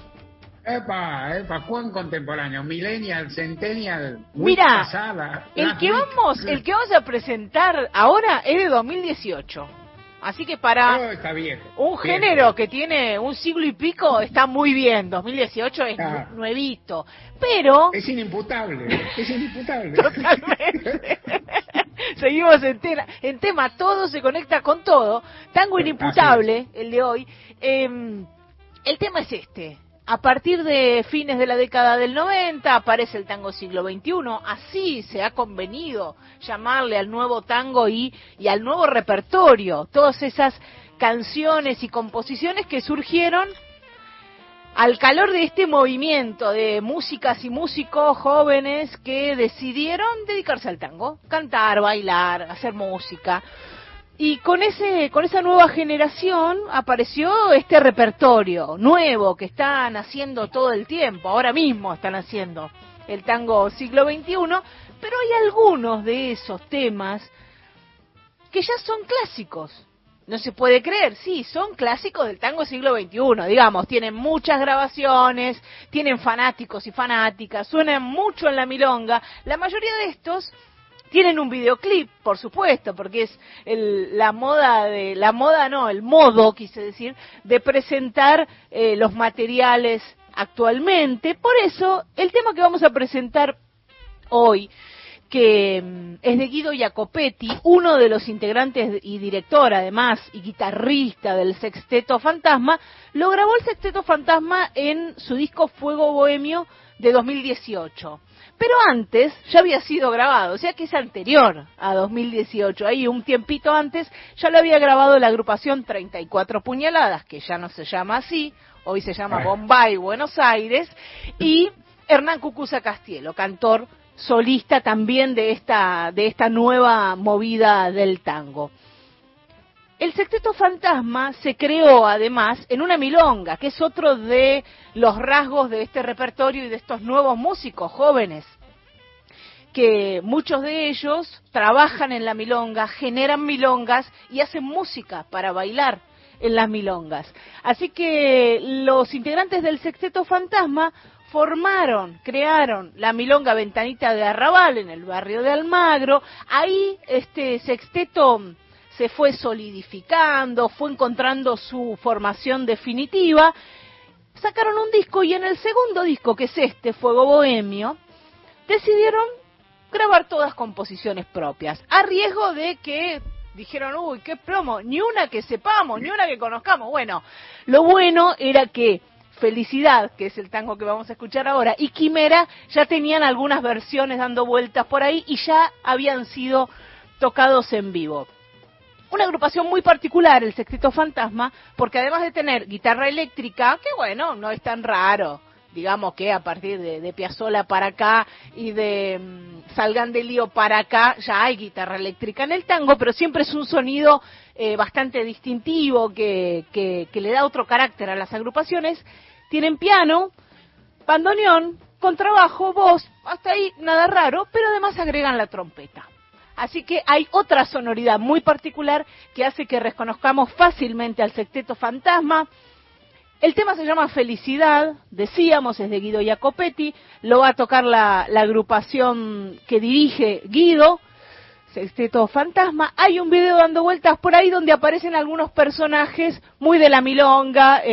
Epa, Juan contemporáneo, millennial, centennial, mira, pasada, el que vamos a presentar ahora es de 2018. Así que para está bien, un género que tiene un siglo y pico está muy bien. 2018 es nuevito, pero es inimputable. Totalmente. Seguimos en tema, todo se conecta con todo. Tango inimputable, el de hoy. El tema es este. A partir de fines de la década del 90 aparece el tango siglo XXI, así se ha convenido llamarle al nuevo tango y al nuevo repertorio, todas esas canciones y composiciones que surgieron al calor de este movimiento de músicas y músicos jóvenes que decidieron dedicarse al tango, cantar, bailar, hacer música. Y con esa nueva generación apareció este repertorio nuevo que están haciendo todo el tiempo, ahora mismo están haciendo el tango siglo XXI, pero hay algunos de esos temas que ya son clásicos. No se puede creer, sí, son clásicos del tango siglo XXI, digamos, tienen muchas grabaciones, tienen fanáticos y fanáticas, suenan mucho en la milonga, la mayoría de estos tienen un videoclip, por supuesto, porque es el modo, quise decir, de presentar los materiales actualmente. Por eso, el tema que vamos a presentar hoy que es de Guido Jacopetti, uno de los integrantes y director además y guitarrista del Sexteto Fantasma. Lo grabó el Sexteto Fantasma en su disco Fuego Bohemio de 2018. Pero antes ya había sido grabado, o sea que es anterior a 2018. Ahí un tiempito antes ya lo había grabado la agrupación 34 Puñaladas, que ya no se llama así, hoy se llama Bombay Buenos Aires, y Hernán Cucuza Castielo, cantor solista también de esta nueva movida del tango. El Sexteto Fantasma se creó además en una milonga, que es otro de los rasgos de este repertorio y de estos nuevos músicos jóvenes, que muchos de ellos trabajan en la milonga, generan milongas y hacen música para bailar en las milongas. Así que los integrantes del Sexteto Fantasma crearon la milonga Ventanita de Arrabal en el barrio de Almagro. Ahí este sexteto se fue solidificando, fue encontrando su formación definitiva, sacaron un disco y en el segundo disco, que es este, Fuego Bohemio, decidieron grabar todas composiciones propias, a riesgo de que dijeron, uy, qué promo, ni una que sepamos, ni una que conozcamos. Bueno, lo bueno era que Felicidad, que es el tango que vamos a escuchar ahora, y Quimera ya tenían algunas versiones dando vueltas por ahí y ya habían sido tocados en vivo. Una agrupación muy particular, el Sexteto Fantasma, porque además de tener guitarra eléctrica, que bueno, no es tan raro, digamos que a partir de Piazzolla para acá y de Salgán de Lío para acá ya hay guitarra eléctrica en el tango, pero siempre es un sonido bastante distintivo que le da otro carácter a las agrupaciones. Tienen piano, bandoneón, contrabajo, voz, hasta ahí nada raro, pero además agregan la trompeta. Así que hay otra sonoridad muy particular que hace que reconozcamos fácilmente al Sexteto Fantasma. El tema se llama Felicidad, decíamos, es de Guido Jacopetti, lo va a tocar la agrupación que dirige Guido, Sexteto Fantasma. Hay un video dando vueltas por ahí donde aparecen algunos personajes muy de la milonga,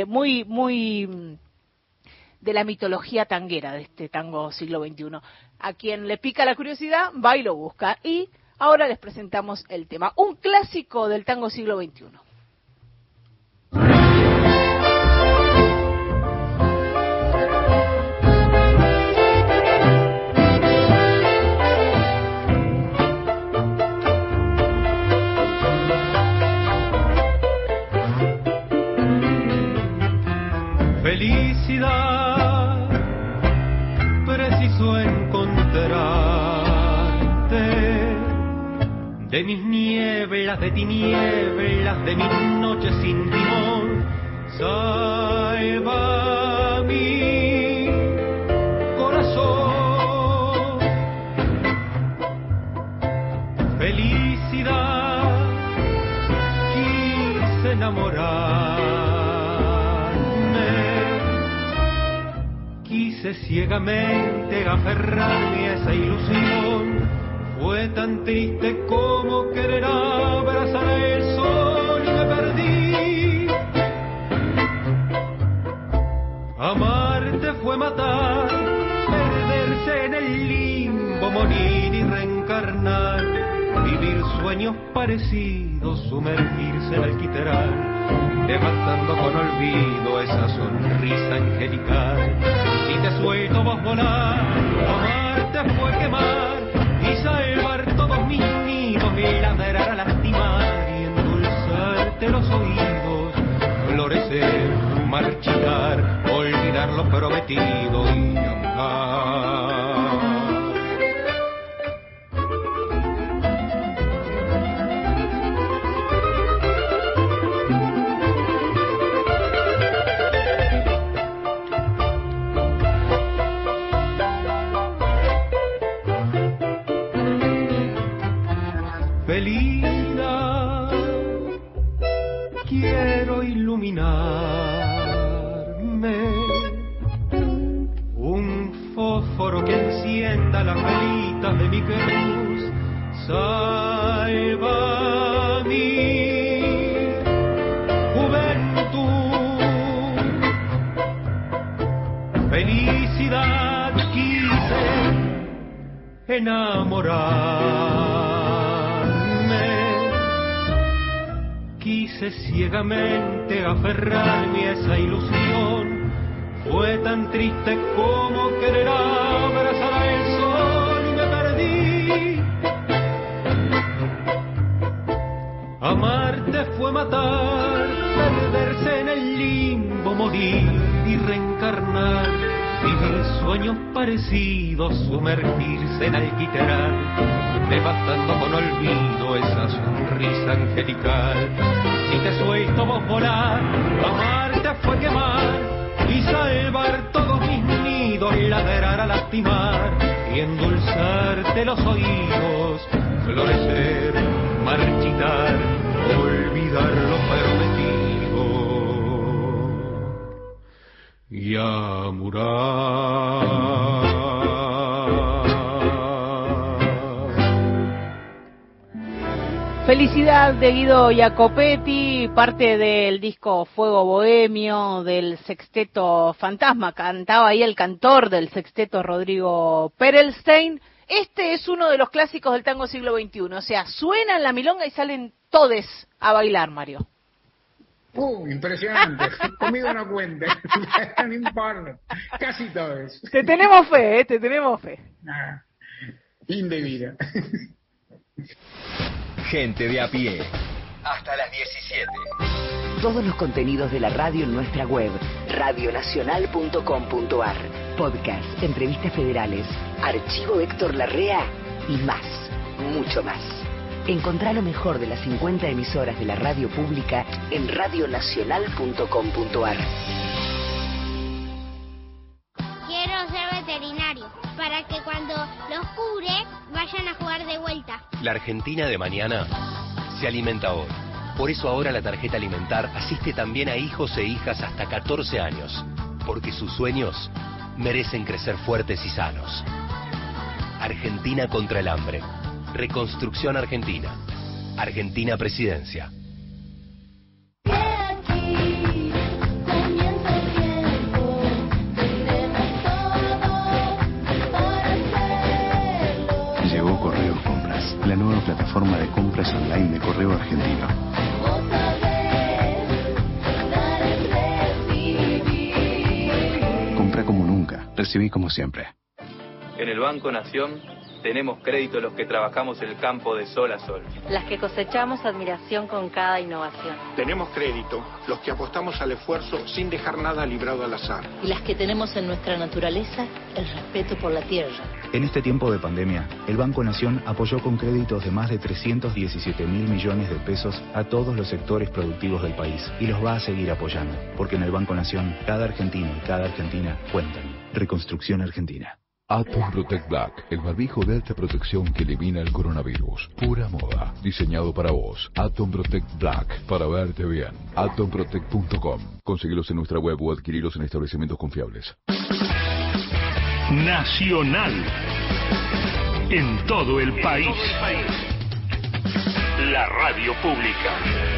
muy de la mitología tanguera de este tango siglo XXI. A quien le pica la curiosidad, va y lo busca. Y ahora les presentamos el tema, un clásico del tango siglo XXI. Felicidad, preciso encontrarte, de mis nieblas, de tinieblas, de mis noches sin timón, salva mi corazón. Felicidad, quise enamorar, quise ciegamente aferrarme a esa ilusión. Fue tan triste como querer abrazar el sol y me perdí. Amarte fue matar, perderse en el limbo, morir y reencarnar, vivir sueños parecidos, sumergirse en el alquitrán, levantando con olvido esa sonrisa angelical. Si te suelto vos volar, amarte fue quemar y salvar todos mis nidos, y ladrar a lastimar y endulzarte los oídos, florecer, marchitar, olvidar lo prometido y amar. Felicidad, quiero iluminarme, un fósforo que encienda las velitas de mi cruz, salva mi juventud. Felicidad, quise enamorarme. Quise ciegamente aferrarme a esa ilusión. Fue tan triste como querer abrazar al sol y me perdí. Amarte fue matar, perderse en el limbo, morir y reencarnar, vivir sueños parecidos, sumergirse en alquitrán, devastando con olvido esa sonrisa angelical. Si te suelto vos volar, amarte fue quemar y salvar todos mis nidos, ladrar a lastimar y endulzarte los oídos, florecer, marchitar, olvidar lo prometido y amurar. Felicidad de Guido Jacopetti, parte del disco Fuego Bohemio, del sexteto Fantasma. Cantaba ahí el cantor del sexteto, Rodrigo Perelstein. Este es uno de los clásicos del tango siglo XXI. O sea, suena en la milonga y salen todes a bailar, Mario. Impresionante. Conmigo no cuente. No importa. Casi todos. Te tenemos fe, te tenemos fe. Indebida. Gente de a pie. Hasta las 17. Todos los contenidos de la radio en nuestra web, radionacional.com.ar. Podcast, entrevistas federales, archivo Héctor Larrea y más, mucho más. Encontrá lo mejor de las 50 emisoras de la radio pública en radionacional.com.ar. Quiero ser veterinario, para que cuando los cure vayan a jugar de vuelta. La Argentina de mañana se alimenta hoy. Por eso ahora la tarjeta alimentar asiste también a hijos e hijas hasta 14 años, porque sus sueños merecen crecer fuertes y sanos. Argentina contra el hambre. Reconstrucción Argentina. Argentina Presidencia. Llegó Correos Compras, la nueva plataforma de compras online de Correo Argentino. Compra como nunca, recibí como siempre. En el Banco Nación tenemos crédito los que trabajamos el campo de sol a sol. Las que cosechamos admiración con cada innovación. Tenemos crédito los que apostamos al esfuerzo sin dejar nada librado al azar. Y las que tenemos en nuestra naturaleza el respeto por la tierra. En este tiempo de pandemia, el Banco Nación apoyó con créditos de más de 317.000 millones de pesos a todos los sectores productivos del país y los va a seguir apoyando, porque en el Banco Nación cada argentino y cada argentina cuentan. Reconstrucción Argentina. Atom Protect Black, el barbijo de alta protección que elimina el coronavirus. Pura moda, diseñado para vos. Atom Protect Black, para verte bien. atomprotect.com. Conseguilos en nuestra web o adquirilos en establecimientos confiables. Nacional. En todo el país. La radio pública.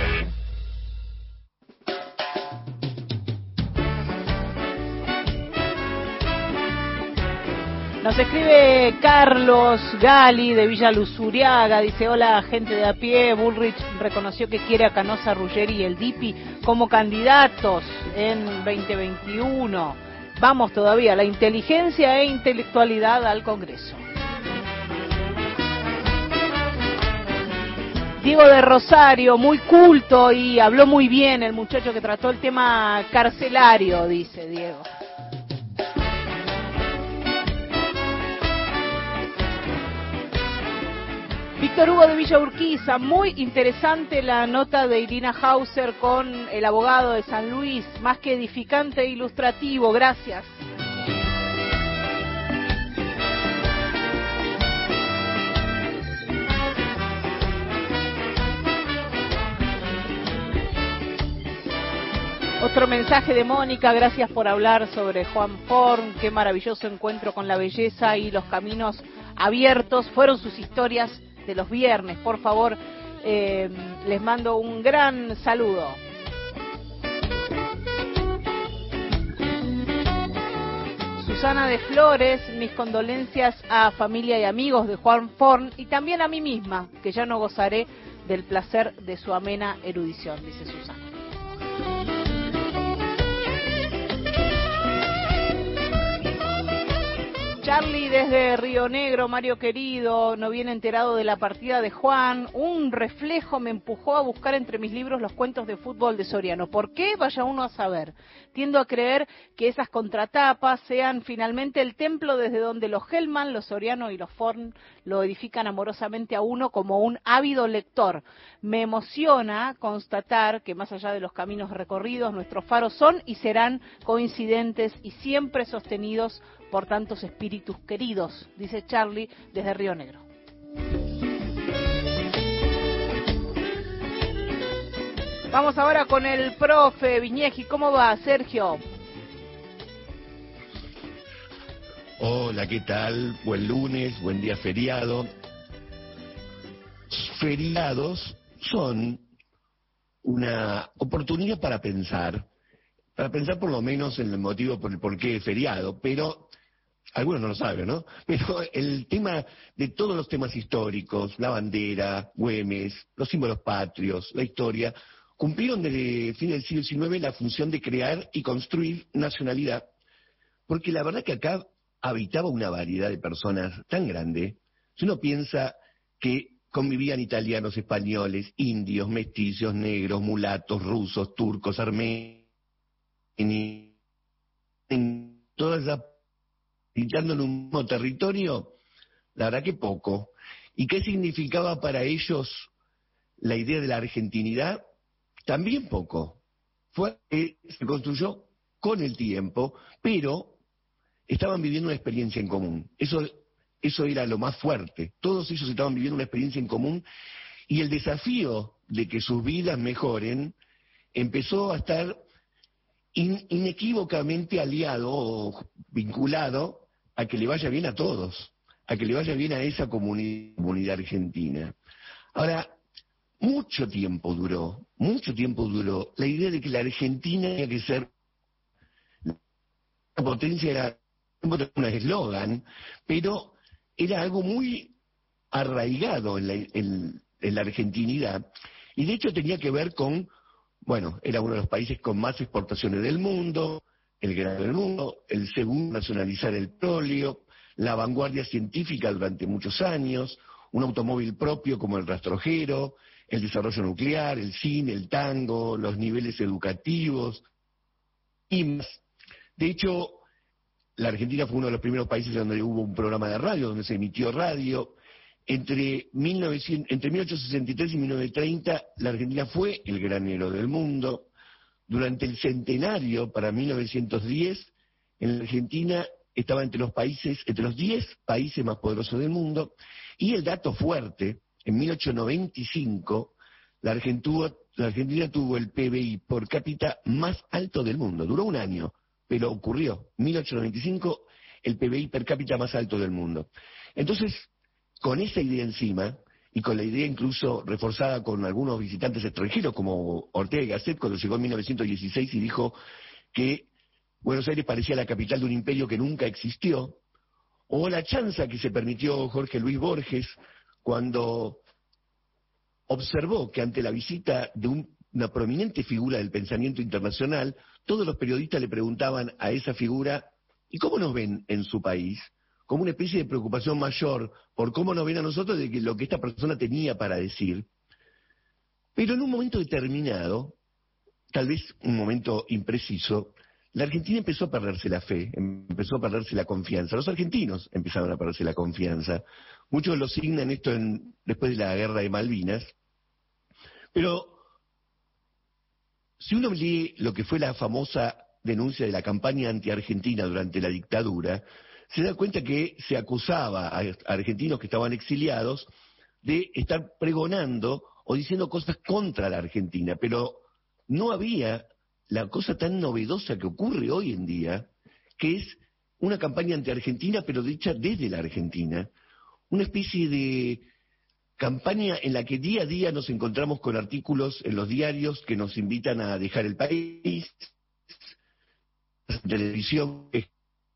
Nos escribe Carlos Gali de Villa Luzuriaga, dice: hola gente de a pie, Bullrich reconoció que quiere a Canosa, Ruggeri y el Dipi como candidatos en 2021. Vamos todavía, la inteligencia e intelectualidad al Congreso. Diego de Rosario, muy culto y habló muy bien el muchacho que trató el tema carcelario, dice Diego. Víctor Hugo de Villa Urquiza, muy interesante la nota de Irina Hauser con el abogado de San Luis, más que edificante e ilustrativo, gracias. Otro mensaje de Mónica: gracias por hablar sobre Juan Forn, qué maravilloso encuentro con la belleza y los caminos abiertos, fueron sus historias de los viernes, por favor, les mando un gran saludo. Susana de Flores, mis condolencias a familia y amigos de Juan Forn y también a mí misma, que ya no gozaré del placer de su amena erudición, dice Susana. Charlie desde Río Negro, Mario querido, no viene enterado de la partida de Juan. Un reflejo me empujó a buscar entre mis libros los cuentos de fútbol de Soriano. ¿Por qué? Vaya uno a saber. Tiendo a creer que esas contratapas sean finalmente el templo desde donde los Hellman, los Soriano y los Forn lo edifican amorosamente a uno como un ávido lector. Me emociona constatar que más allá de los caminos recorridos, nuestros faros son y serán coincidentes y siempre sostenidos por tantos espíritus queridos, dice Charlie desde Río Negro. Vamos ahora con el profe Viñeji. ¿Cómo va, Sergio? Hola, ¿qué tal? Buen lunes, buen día feriado. Feriados son una oportunidad para pensar por lo menos en el motivo por el porqué es feriado, pero algunos no lo saben, ¿no? Pero el tema de todos los temas históricos, la bandera, Güemes, los símbolos patrios, la historia, cumplieron desde el fin del siglo XIX la función de crear y construir nacionalidad, porque la verdad que acá habitaba una variedad de personas tan grande. Si uno piensa que convivían italianos, españoles, indios, mestizos, negros, mulatos, rusos, turcos, armenios, en toda esa habitando en un mismo territorio, la verdad que poco. ¿Y qué significaba para ellos la idea de la argentinidad? También poco. Se construyó con el tiempo, pero estaban viviendo una experiencia en común. Eso era lo más fuerte. Todos ellos estaban viviendo una experiencia en común y el desafío de que sus vidas mejoren empezó a estar inequívocamente aliado o vinculado a que le vaya bien a todos, a que le vaya bien a esa comunidad argentina. Ahora, mucho tiempo duró la idea de que la Argentina tenía que ser una potencia, era un eslogan, pero era algo muy arraigado en la argentinidad, y de hecho tenía que ver con, bueno, era uno de los países con más exportaciones del mundo, el grano del mundo, el segundo nacionalizar el petróleo, la vanguardia científica durante muchos años, un automóvil propio como el rastrojero, el desarrollo nuclear, el cine, el tango, los niveles educativos y más. De hecho, la Argentina fue uno de los primeros países donde hubo un programa de radio, donde se emitió radio. Entre 1863 y 1930, la Argentina fue el granero del mundo. Durante el centenario, para 1910, en la Argentina estaba entre los 10 países más poderosos del mundo. Y el dato fuerte, en 1895, la Argentina tuvo el PBI por cápita más alto del mundo. Duró un año, pero ocurrió. 1895, el PBI per cápita más alto del mundo. Entonces, con esa idea encima, y con la idea incluso reforzada con algunos visitantes extranjeros, como Ortega y Gasset, cuando llegó en 1916 y dijo que Buenos Aires parecía la capital de un imperio que nunca existió, o la chanza que se permitió Jorge Luis Borges cuando observó que ante la visita de una prominente figura del pensamiento internacional, todos los periodistas le preguntaban a esa figura, ¿y cómo nos ven en su país? Como una especie de preocupación mayor por cómo nos ven a nosotros de lo que esta persona tenía para decir. Pero en un momento determinado, tal vez un momento impreciso, la Argentina empezó a perderse la fe, empezó a perderse la confianza. Los argentinos empezaron a perderse la confianza. Muchos lo signan esto después de la guerra de Malvinas. Pero si uno lee lo que fue la famosa denuncia de la campaña anti-argentina durante la dictadura, se da cuenta que se acusaba a argentinos que estaban exiliados de estar pregonando o diciendo cosas contra la Argentina, pero no había la cosa tan novedosa que ocurre hoy en día, que es una campaña anti-argentina, pero dicha desde la Argentina, una especie de campaña en la que día a día nos encontramos con artículos en los diarios que nos invitan a dejar el país, televisión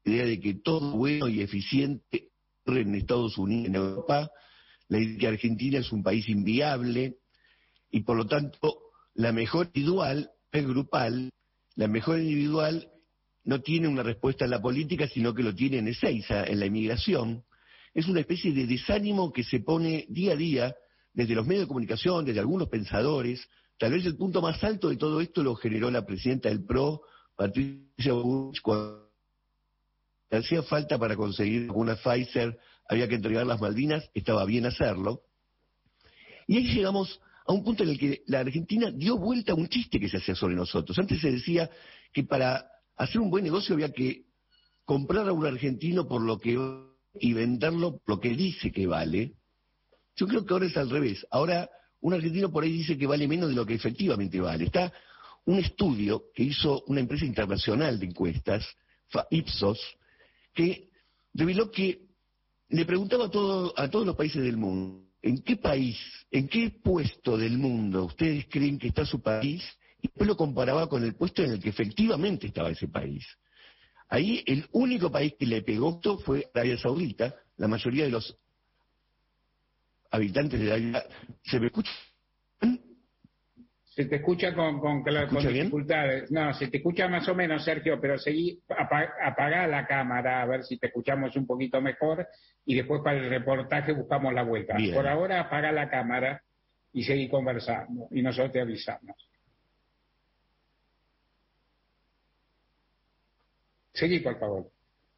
idea de que todo bueno y eficiente ocurre en Estados Unidos, en Europa, la idea de que Argentina es un país inviable, y por lo tanto la mejor individual es grupal, la mejor individual no tiene una respuesta en la política, sino que lo tiene en Ezeiza, en la inmigración. Es una especie de desánimo que se pone día a día desde los medios de comunicación, desde algunos pensadores. Tal vez el punto más alto de todo esto lo generó la presidenta del PRO, Patricia Bullrich, cuando hacía falta para conseguir una Pfizer, había que entregar las Malvinas, estaba bien hacerlo. Y ahí llegamos a un punto en el que la Argentina dio vuelta a un chiste que se hacía sobre nosotros. Antes se decía que para hacer un buen negocio había que comprar a un argentino por lo que y venderlo por lo que dice que vale. Yo creo que ahora es al revés. Ahora un argentino por ahí dice que vale menos de lo que efectivamente vale. Está un estudio que hizo una empresa internacional de encuestas, Ipsos, que reveló que le preguntaba a todos los países del mundo, ¿en qué país, en qué puesto del mundo ustedes creen que está su país? Y después lo comparaba con el puesto en el que efectivamente estaba ese país. Ahí el único país que le pegó esto fue Arabia Saudita. La mayoría de los habitantes de Arabia... ¿Se me escucha? Se te escucha con dificultades. No, se te escucha más o menos, Sergio, pero seguí, apagá la cámara a ver si te escuchamos un poquito mejor y después para el reportaje buscamos la vuelta. Bien. Por ahora apagá la cámara y seguí conversando y nosotros te avisamos. Seguí, por favor.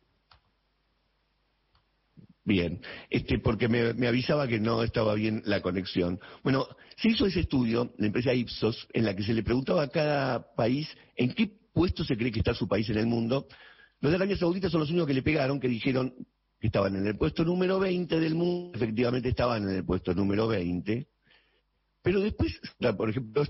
Bien, porque me avisaba que no estaba bien la conexión. Bueno, se hizo ese estudio, la empresa Ipsos, en la que se le preguntaba a cada país en qué puesto se cree que está su país en el mundo. Los de Arabia Saudita son los únicos que le pegaron, que dijeron que estaban en el puesto número 20 del mundo, efectivamente estaban en el puesto número 20, pero después, por ejemplo,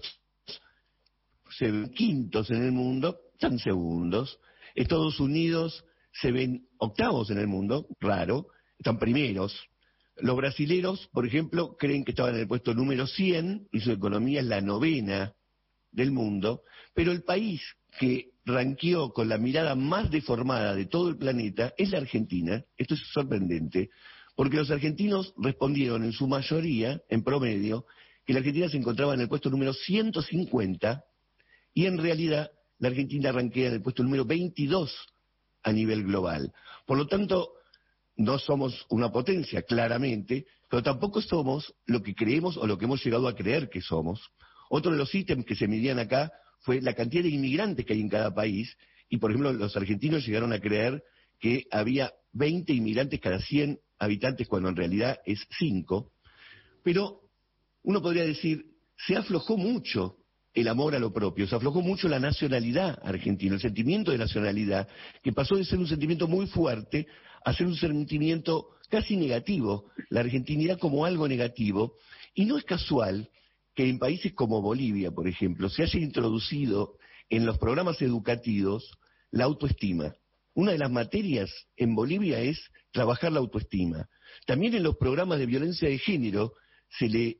se ven quintos en el mundo, están segundos. Estados Unidos se ven octavos en el mundo, raro, están primeros. Los brasileros, por ejemplo, creen que estaban en el puesto número 100 y su economía es la 9ª del mundo, pero el país que ranqueó con la mirada más deformada de todo el planeta es la Argentina. Esto es sorprendente, porque los argentinos respondieron en su mayoría, en promedio, que la Argentina se encontraba en el puesto número 150 y en realidad la Argentina ranquea en el puesto número 22 a nivel global. Por lo tanto, no somos una potencia, claramente, pero tampoco somos lo que creemos o lo que hemos llegado a creer que somos. Otro de los ítems que se medían acá fue la cantidad de inmigrantes que hay en cada país, y por ejemplo los argentinos llegaron a creer que había 20 inmigrantes cada 100 habitantes, cuando en realidad es 5. Pero uno podría decir, se aflojó mucho el amor a lo propio, se aflojó mucho la nacionalidad argentina, el sentimiento de nacionalidad, que pasó de ser un sentimiento muy fuerte a ser un sentimiento casi negativo, la argentinidad como algo negativo, y no es casual que en países como Bolivia, por ejemplo, se haya introducido en los programas educativos la autoestima. Una de las materias en Bolivia es trabajar la autoestima. También en los programas de violencia de género se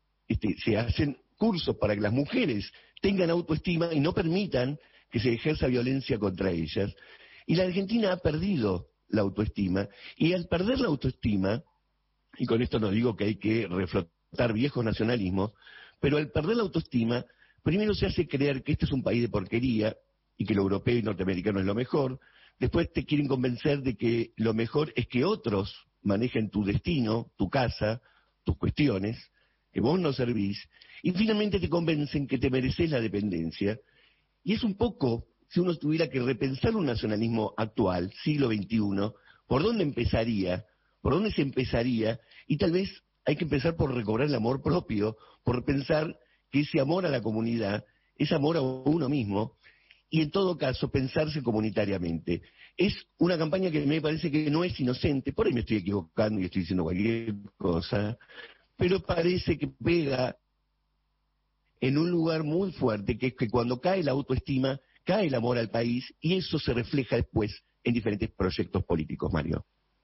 hacen cursos para que las mujeres tengan autoestima y no permitan que se ejerza violencia contra ellas. Y la Argentina ha perdido la autoestima, y al perder la autoestima, y con esto no digo que hay que reflotar viejos nacionalismos, pero al perder la autoestima, primero se hace creer que este es un país de porquería y que lo europeo y norteamericano es lo mejor. Después te quieren convencer de que lo mejor es que otros manejen tu destino, tu casa, tus cuestiones, que vos no servís, y finalmente te convencen que te mereces la dependencia. Y es un poco, si uno tuviera que repensar un nacionalismo actual, siglo XXI, ¿por dónde empezaría? ¿Por dónde se empezaría? Y tal vez hay que empezar por recobrar el amor propio, por pensar que ese amor a la comunidad es amor a uno mismo, y en todo caso pensarse comunitariamente. Es una campaña que me parece que no es inocente, por ahí me estoy equivocando y estoy diciendo cualquier cosa, pero parece que pega en un lugar muy fuerte, que es que cuando cae la autoestima, cae el amor al país, y eso se refleja después en diferentes proyectos políticos, Mario.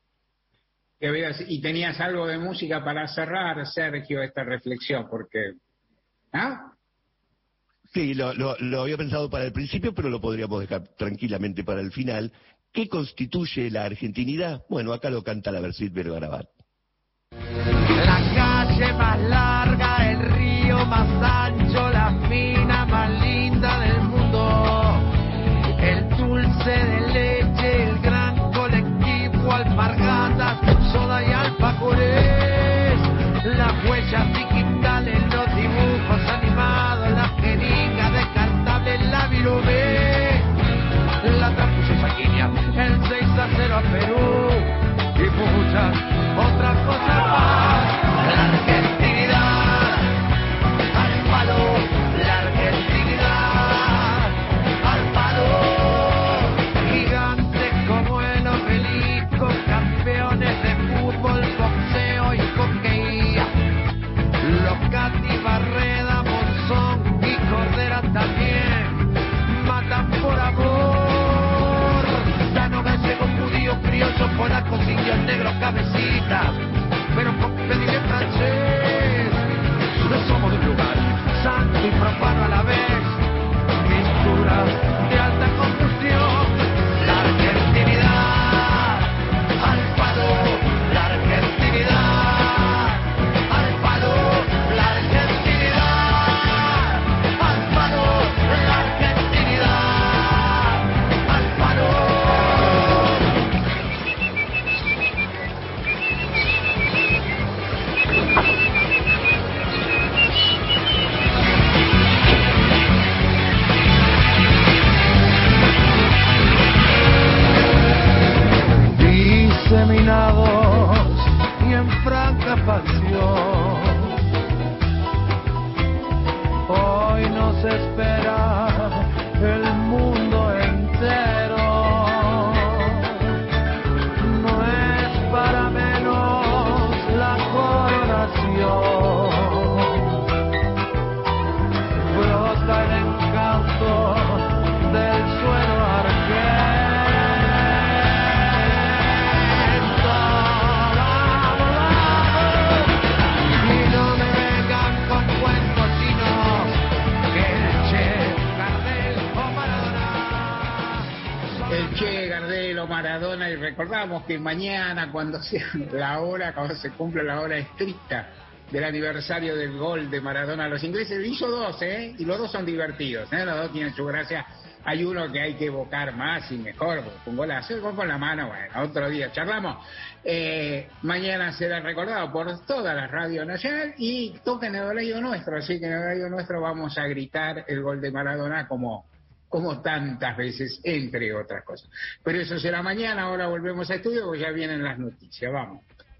Y tenías algo de música para cerrar, Sergio, esta reflexión, porque... ¿Ah? Sí, lo había pensado para el principio, pero lo podríamos dejar tranquilamente para el final. ¿Qué constituye la argentinidad? Bueno, acá lo canta la Versuit Vergarabat. La calle más larga, el río más ancho, la mina más linda del mundo, el dulce de leche, el gran colectivo, alpargatas, soda y alfajores, las huellas digitales, los dibujos animados, las jeringas descartables, la virome, la trapucha y saquinia, el 6-0 a Perú y muchas otras cosas más. La argentinidad al palo, la argentinidad al palo, gigantes como el obelisco, campeones de fútbol, boxeo y hockey, los Cati, Barreda, Monzón y Cordera también matan por amor. Dano, gallego, judío, criollo, polacos, indios, negros, cabecitas, pero con pediré francés. No somos de un lugar santo y profano a la vez, mistura de alta combustión. La argentinidad al palo, la argentinidad al palo, la argentinidad al palo, la argentinidad al palo. Diseminados y en franca pasión, hoy nos espera el mundo entero. No es para menos la coronación, brota el encanto del suelo argento. Che, Gardel o Maradona, y recordamos que mañana, cuando sea la hora, cuando se cumple la hora estricta del aniversario del gol de Maradona a los ingleses, hizo dos, y los dos son divertidos, los dos tienen su gracia. Hay uno que hay que evocar más y mejor, porque un golazo, el gol con la mano, bueno, otro día charlamos. Mañana será recordado por toda la radio nacional y toca en el horario nuestro, así que en el horario nuestro vamos a gritar el gol de Maradona como tantas veces, entre otras cosas. Pero eso será mañana. Ahora volvemos a estudio porque ya vienen las noticias. Vamos.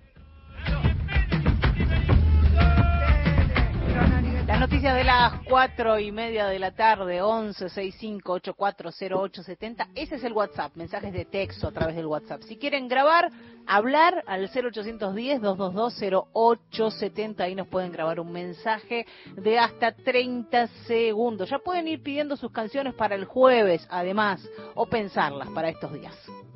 Las noticias de las 4:30 de la tarde, 1165840870. Ese es el WhatsApp, mensajes de texto a través del WhatsApp. Si quieren grabar, hablar al 0810-222-0870. Ahí nos pueden grabar un mensaje de hasta 30 segundos. Ya pueden ir pidiendo sus canciones para el jueves, además, o pensarlas para estos días.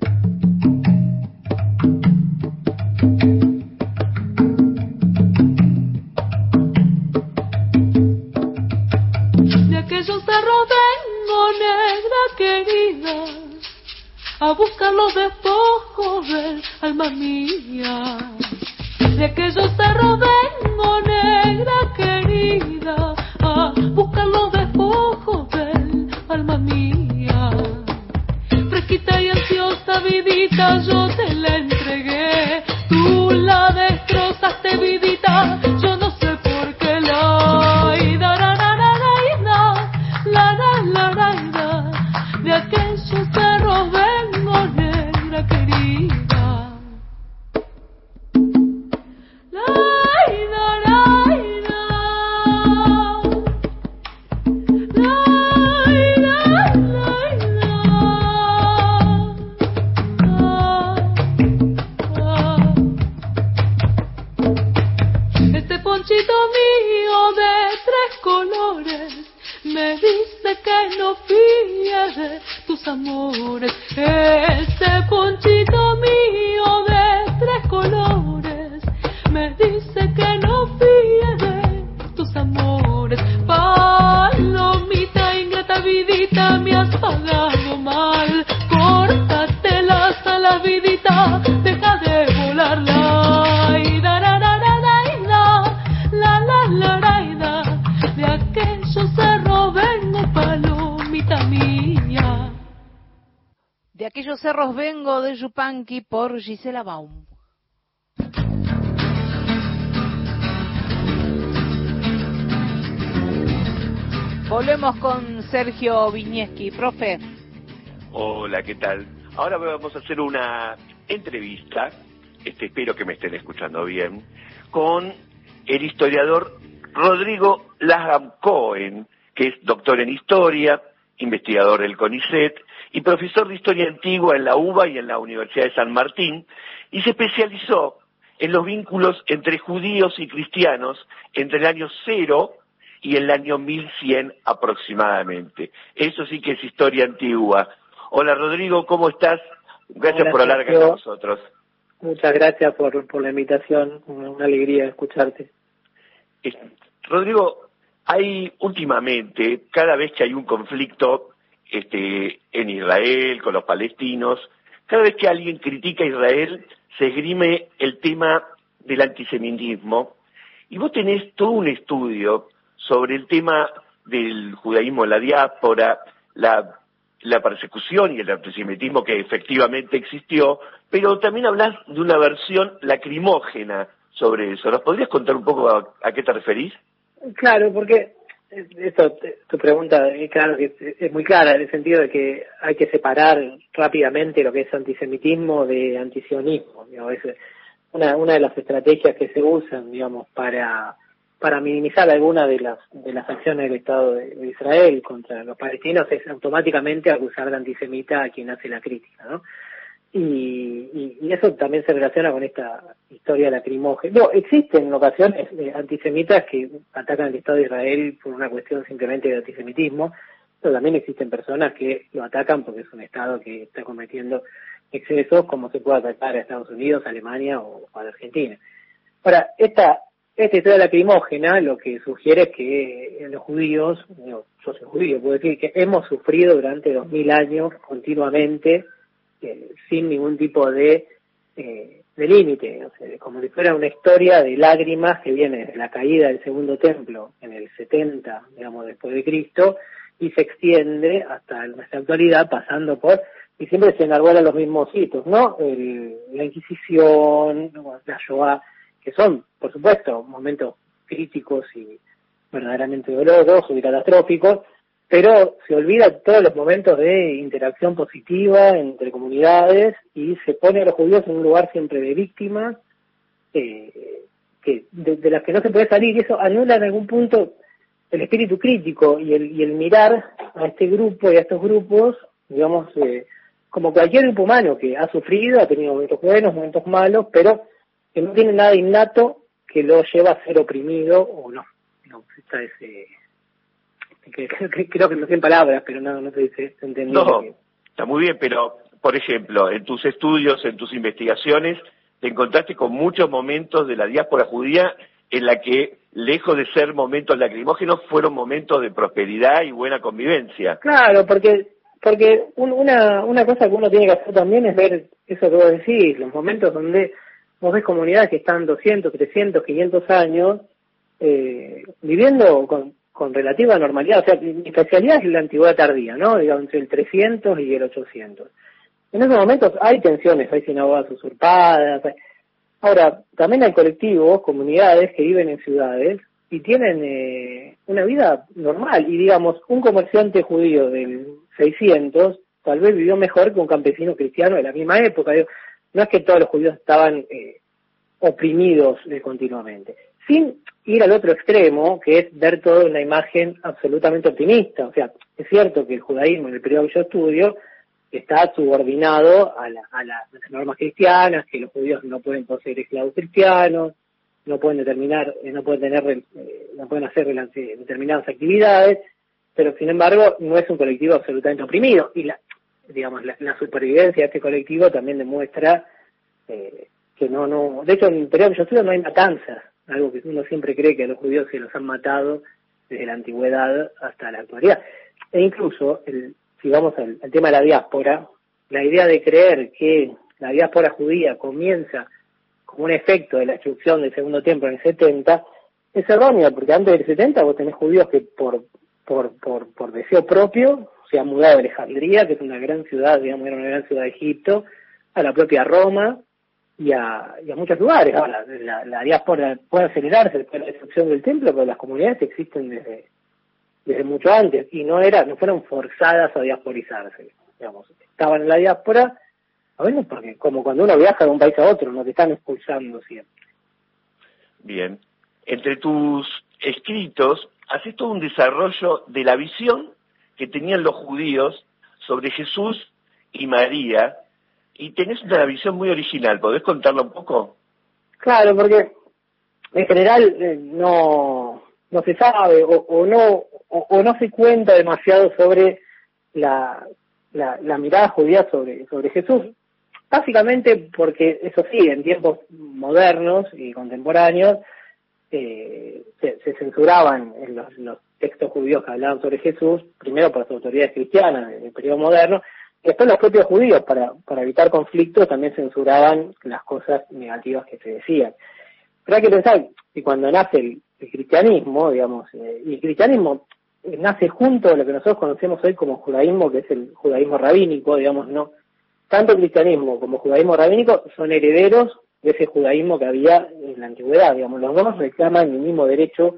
Aquellos cerros vengo, negra querida, a buscar los despojos del alma mía. De aquellos cerros vengo, negra querida, a buscar los despojos del alma mía. Fresquita y ansiosa vidita yo te la entregué, tú la destrozaste vidita, yo no sé por qué de aquellos cerros vengo, negra querida. Este ponchito mío de 3 colores me dice que no fíe de tus amores. Este ponchito mío de 3 colores me dice que no fíe de tus amores. Palomita ingrata vidita, me has pagado mal, córtate la Bellos Cerros Vengo de Yupanqui por Gisela Baum. Volvemos con Sergio Viñeski. Profe. Hola, ¿qué tal? Ahora vamos a hacer una entrevista, espero que me estén escuchando bien, con el historiador Rodrigo Laham Cohen, que es doctor en historia, investigador del CONICET y profesor de historia antigua en la UBA y en la Universidad de San Martín, y se especializó en los vínculos entre judíos y cristianos entre el año 0 y el año 1100 aproximadamente. Eso sí que es historia antigua. Hola Rodrigo, ¿cómo estás? Gracias por hablar con nosotros. Muchas gracias por la invitación, una alegría escucharte. Rodrigo, hay últimamente, cada vez que hay un conflicto en Israel con los palestinos, cada vez que alguien critica a Israel se esgrime el tema del antisemitismo, y vos tenés todo un estudio sobre el tema del judaísmo en la diáspora, la persecución y el antisemitismo que efectivamente existió, pero también hablas de una versión lacrimógena sobre eso. ¿Nos podrías contar un poco a qué te referís? Claro, porque tu pregunta claro, es muy clara, en el sentido de que hay que separar rápidamente lo que es antisemitismo de antisionismo. Digamos, es una de las estrategias que se usan, digamos, para minimizar alguna de las acciones del Estado de Israel contra los palestinos es automáticamente acusar de antisemita a quien hace la crítica, ¿no? Y eso también se relaciona con esta historia lacrimógena. No, existen ocasiones antisemitas que atacan al Estado de Israel por una cuestión simplemente de antisemitismo, pero también existen personas que lo atacan porque es un Estado que está cometiendo excesos, como se puede atacar a Estados Unidos, a Alemania o a Argentina. Ahora, esta historia lacrimógena lo que sugiere es que los judíos, yo soy judío, puedo decir que hemos sufrido durante 2000 años continuamente sin ningún tipo de límite, o sea, como si fuera una historia de lágrimas que viene desde la caída del segundo templo en el 70, digamos, después de Cristo, y se extiende hasta nuestra actualidad, pasando por, y siempre se enarbolan los mismos hitos, ¿no? La Inquisición, la Shoah, que son, por supuesto, momentos críticos y verdaderamente dolorosos y catastróficos, pero se olvida todos los momentos de interacción positiva entre comunidades y se pone a los judíos en un lugar siempre de víctimas, que de las que no se puede salir, y eso anula en algún punto el espíritu crítico y el mirar a este grupo y a estos grupos, digamos, como cualquier grupo humano que ha sufrido, ha tenido momentos buenos, momentos malos, pero que no tiene nada innato que lo lleva a ser oprimido o no. Esta es, creo que no sé en palabras, pero no se entendió. No, está muy bien, pero, por ejemplo, en tus estudios, en tus investigaciones, te encontraste con muchos momentos de la diáspora judía en la que, lejos de ser momentos lacrimógenos, fueron momentos de prosperidad y buena convivencia. Claro, porque una cosa que uno tiene que hacer también es ver eso que vos decís, los momentos donde vos ves comunidades que están 200, 300, 500 años viviendo con relativa normalidad. O sea, mi especialidad es la antigüedad tardía, ¿no? Digamos, entre el 300 y el 800. En esos momentos hay tensiones, hay sinagogas usurpadas. Ahora, también hay colectivos, comunidades que viven en ciudades y tienen una vida normal. Y digamos, un comerciante judío del 600 tal vez vivió mejor que un campesino cristiano de la misma época. No es que todos los judíos estaban oprimidos continuamente. Sin ir al otro extremo, que es ver todo en una imagen absolutamente optimista. O sea, es cierto que el judaísmo en el periodo que yo estudio está subordinado a las normas cristianas, que los judíos no pueden poseer esclavos cristianos, no pueden hacer determinadas actividades, pero sin embargo no es un colectivo absolutamente oprimido. Y la supervivencia de este colectivo también demuestra que no, de hecho en el periodo que yo estudio no hay matanzas, algo que uno siempre cree que a los judíos se los han matado desde la antigüedad hasta la actualidad. E incluso, si vamos al tema de la diáspora, la idea de creer que la diáspora judía comienza como un efecto de la destrucción del segundo templo en el 70 es errónea, porque antes del 70 vos tenés judíos que por deseo propio se ha mudado de Alejandría, que es una gran ciudad, digamos, era una gran ciudad de Egipto, a la propia Roma y a muchos lugares. Ahora, la diáspora puede acelerarse después de la destrucción del templo, pero las comunidades existen desde mucho antes y no fueron forzadas a diasporizarse, digamos, estaban en la diáspora, a veces porque como cuando uno viaja de un país a otro, no te están expulsando siempre. Bien, entre tus escritos haces todo un desarrollo de la visión que tenían los judíos sobre Jesús y María, y tenés una visión muy original. ¿Podés contarla un poco? Claro, porque en general no se sabe o no se cuenta demasiado sobre la mirada judía sobre Jesús, básicamente porque, eso sí, en tiempos modernos y contemporáneos se censuraban en los textos judíos que hablaban sobre Jesús, primero por las autoridades cristianas del periodo moderno, y después los propios judíos, para evitar conflictos, también censuraban las cosas negativas que se decían. Pero hay que pensar que cuando nace el cristianismo, digamos, y el cristianismo nace junto a lo que nosotros conocemos hoy como judaísmo, que es el judaísmo rabínico, digamos, no, tanto el cristianismo como el judaísmo rabínico son herederos de ese judaísmo que había en la antigüedad, digamos, los dos reclaman el mismo derecho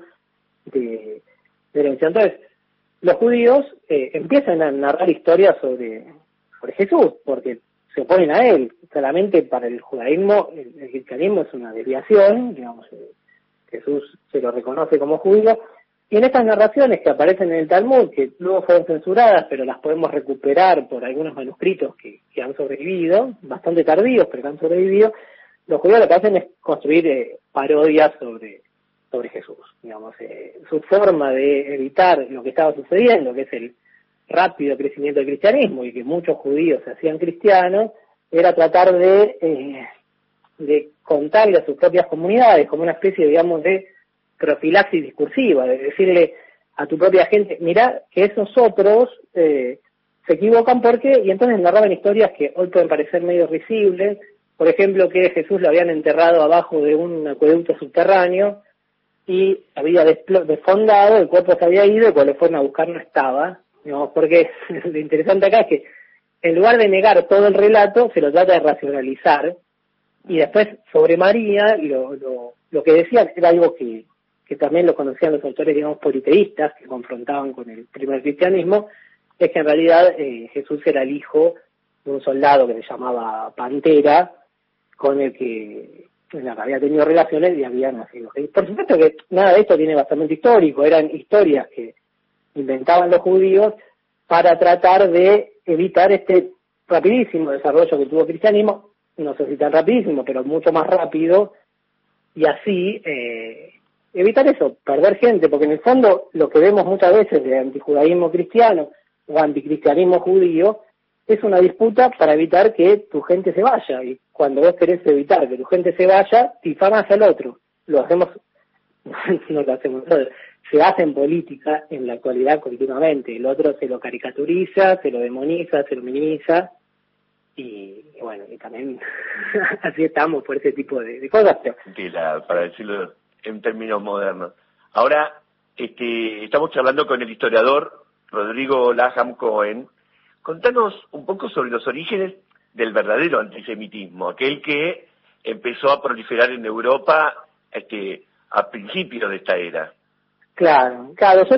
de herencia. Entonces, los judíos empiezan a narrar historias sobre Jesús, porque se oponen a él. Claramente para el judaísmo, el cristianismo es una desviación, digamos, Jesús se lo reconoce como judío, y en estas narraciones que aparecen en el Talmud, que luego fueron censuradas, pero las podemos recuperar por algunos manuscritos que han sobrevivido, bastante tardíos, pero que han sobrevivido, los judíos lo que hacen es construir parodias sobre Jesús. Digamos, su forma de evitar lo que estaba sucediendo, que es el rápido crecimiento del cristianismo y que muchos judíos se hacían cristianos, era tratar de contarle a sus propias comunidades como una especie, digamos, de profilaxis discursiva, de decirle a tu propia gente, mirá que esos otros se equivocan porque, y entonces narraban historias que hoy pueden parecer medio risibles, por ejemplo que Jesús lo habían enterrado abajo de un acueducto subterráneo y había desfondado, el cuerpo se había ido y cuando le fueron a buscar no estaba, digamos, porque lo interesante acá es que en lugar de negar todo el relato, se lo trata de racionalizar, y después sobre María lo que decían era algo que también lo conocían los autores, digamos, politeístas que confrontaban con el primer cristianismo, es que en realidad Jesús era el hijo de un soldado que se llamaba Pantera, con el que había tenido relaciones y había nacido. Por supuesto que nada de esto tiene basamento histórico, eran historias que inventaban los judíos para tratar de evitar este rapidísimo desarrollo que tuvo el cristianismo, no sé si tan rapidísimo, pero mucho más rápido, y así evitar eso, perder gente, porque en el fondo lo que vemos muchas veces de antijudaísmo cristiano o anticristianismo judío es una disputa para evitar que tu gente se vaya, y cuando vos querés evitar que tu gente se vaya, difamas al otro. Lo hacemos, no lo hacemos nosotros, se hace en política en la actualidad continuamente, el otro se lo caricaturiza, se lo demoniza, se lo minimiza, y bueno, y también así estamos por ese tipo de cosas. Para decirlo en términos modernos. Ahora, estamos charlando con el historiador Rodrigo Laham Cohen. Contanos un poco sobre los orígenes del verdadero antisemitismo, aquel que empezó a proliferar en Europa a principios de esta era. Claro, yo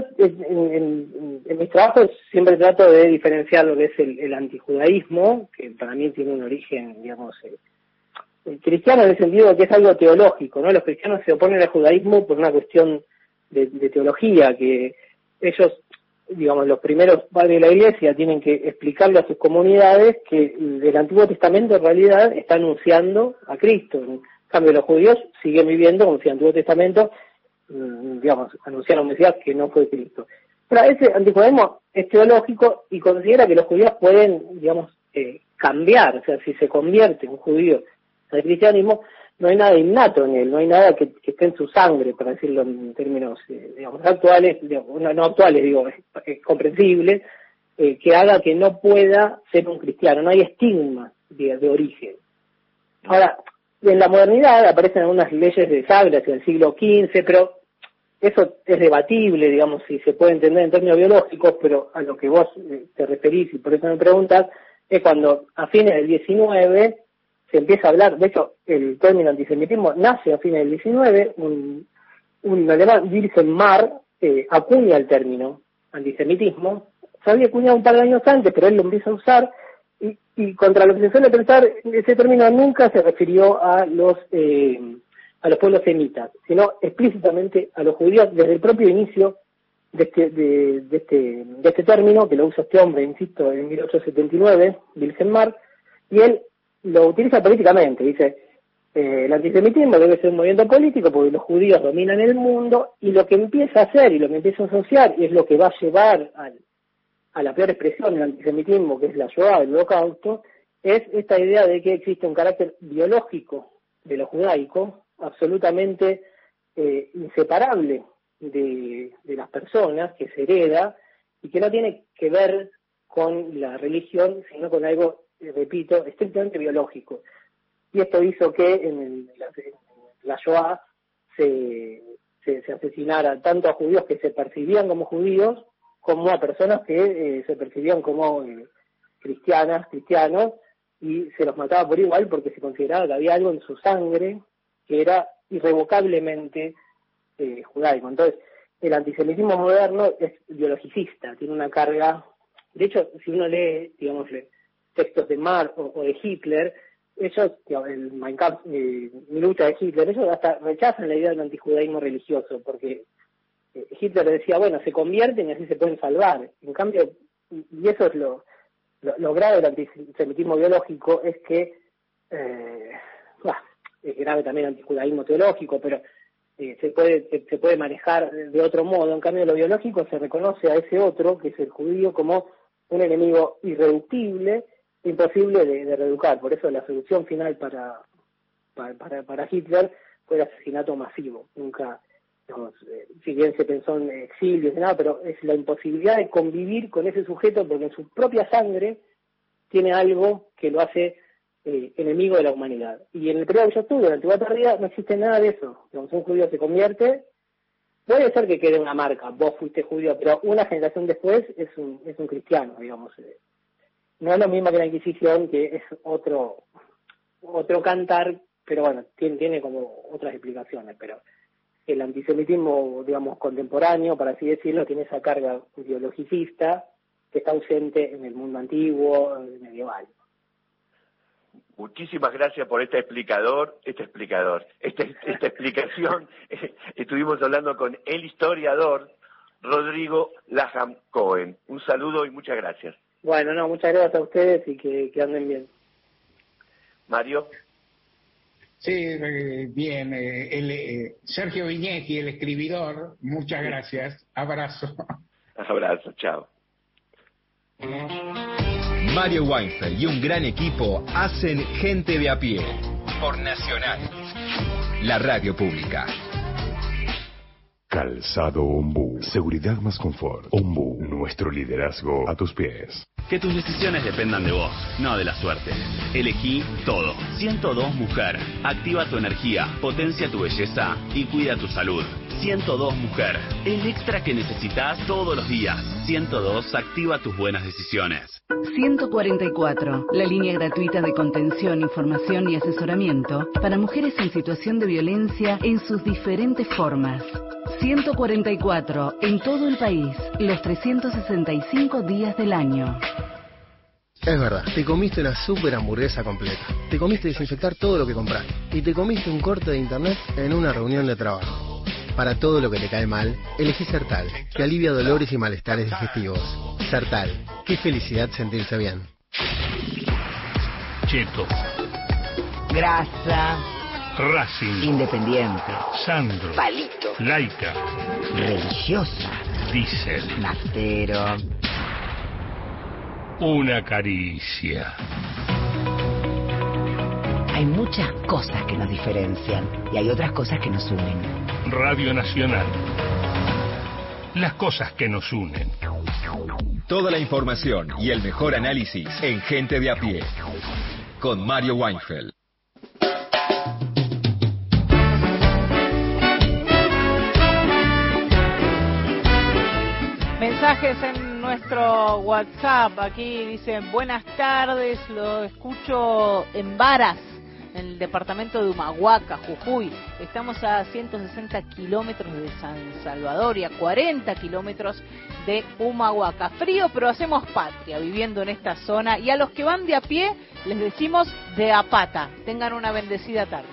en mis trabajos siempre trato de diferenciar lo que es el antijudaísmo, que para mí tiene un origen, digamos, cristiano en el sentido de que es algo teológico, ¿no? Los cristianos se oponen al judaísmo por una cuestión de teología, que ellos, digamos, los primeros padres de la Iglesia tienen que explicarle a sus comunidades que el Antiguo Testamento en realidad está anunciando a Cristo. En cambio, los judíos siguen viviendo como si el Antiguo Testamento, digamos, anunciara un Mesías que no fue Cristo. Pero ese antijudaísmo es teológico y considera que los judíos pueden, digamos, cambiar, o sea, si se convierte un judío al cristianismo, no hay nada innato en él, no hay nada que esté en su sangre, para decirlo en términos, digamos, actuales, digamos, no actuales, digo, comprensibles, que haga que no pueda ser un cristiano, no hay estigma de origen. Ahora, en la modernidad aparecen algunas leyes de Sagras en el siglo XV, pero eso es debatible, digamos, si se puede entender en términos biológicos, pero a lo que vos te referís y por eso me preguntas, es cuando a fines del 19 se empieza a hablar, de hecho, el término antisemitismo nace a fines del 19, un alemán, Wilhelm Marr, acuña el término antisemitismo, se había acuñado un par de años antes, pero él lo empieza a usar, y contra lo que se suele pensar, ese término nunca se refirió a los pueblos semitas, sino explícitamente a los judíos desde el propio inicio de este término, que lo usa este hombre, insisto, en 1879, Wilhelm Marr, y él lo utiliza políticamente, dice, el antisemitismo debe ser un movimiento político porque los judíos dominan el mundo, y lo que empieza a hacer y lo que empieza a asociar, y es lo que va a llevar a la peor expresión del antisemitismo, que es la Shoah, el Holocausto, es esta idea de que existe un carácter biológico de lo judaico, absolutamente inseparable de las personas, que se hereda, y que no tiene que ver con la religión, sino con algo, repito, estrictamente biológico. Y esto hizo que en la Shoah se asesinara tanto a judíos que se percibían como judíos, como a personas que se percibían como cristianos, y se los mataba por igual porque se consideraba que había algo en su sangre que era irrevocablemente judaico. Entonces, el antisemitismo moderno es biologicista, tiene una carga. De hecho, si uno lee, digamos, textos de Marx o de Hitler, ellos, el Mein Kampf, mi lucha de Hitler, ellos hasta rechazan la idea del antijudaísmo religioso, porque Hitler decía, bueno, se convierten y así se pueden salvar. En cambio, y eso es lo grave del antisemitismo biológico, es que, es grave también el antijudaísmo teológico, pero se puede manejar de otro modo. En cambio, lo biológico se reconoce a ese otro, que es el judío, como un enemigo irreductible, imposible de reeducar. Por eso la solución final para Hitler fue el asesinato masivo. Nunca, digamos, si bien se pensó en exilio y nada, pero es la imposibilidad de convivir con ese sujeto porque en su propia sangre tiene algo que lo hace enemigo de la humanidad. Y en el periodo que yo estuve, en la Antigua Tardía, no existe nada de eso. Digamos, un judío se convierte, puede ser que quede una marca, vos fuiste judío, pero una generación después es un cristiano, digamos. No es lo mismo que la Inquisición, que es otro cantar, pero bueno, tiene como otras explicaciones, pero el antisemitismo, digamos, contemporáneo, para así decirlo, tiene esa carga biologicista que está ausente en el mundo antiguo, medieval. Muchísimas gracias por esta explicación. Estuvimos hablando con el historiador Rodrigo Laham Cohen. Un saludo y muchas gracias. Bueno, muchas gracias a ustedes y que anden bien. Mario. Sí, bien. Sergio Viñetti, el escribidor, muchas gracias. Abrazo. Abrazo, chao. Mario Weinfeld y un gran equipo hacen Gente de a pie por Nacional, la radio pública. Calzado Ombú. Seguridad más confort. Ombú. Nuestro liderazgo a tus pies. Que tus decisiones dependan de vos, no de la suerte. Elegí todo. 102 Mujer. Activa tu energía, potencia tu belleza y cuida tu salud. 102 Mujer. El extra que necesitas todos los días. 102 activa tus buenas decisiones. 144. La línea gratuita de contención, información y asesoramiento para mujeres en situación de violencia en sus diferentes formas. 144. En todo el país, los 365 días del año. Es verdad, te comiste una super hamburguesa completa. Te comiste desinfectar todo lo que compraste. Y te comiste un corte de internet en una reunión de trabajo. Para todo lo que te cae mal, elegí Sertal, que alivia dolores y malestares digestivos. Sertal, qué felicidad sentirse bien. Cheto. Grasa. Racing. Independiente. Sandro. Palito. Laica. Religiosa. Diesel. Nastero. Una caricia. Hay muchas cosas que nos diferencian y hay otras cosas que nos unen. Radio Nacional. Las cosas que nos unen. Toda la información y el mejor análisis en Gente de a pie. Con Mario Weinfeld. mensajes en nuestro WhatsApp. Aquí dicen, buenas tardes, lo escucho en Varas, en el departamento de Humahuaca, Jujuy. Estamos a 160 kilómetros de San Salvador y a 40 kilómetros de Humahuaca. Frío, pero hacemos patria viviendo en esta zona. Y a los que van de a pie, les decimos de a pata. Tengan una bendecida tarde.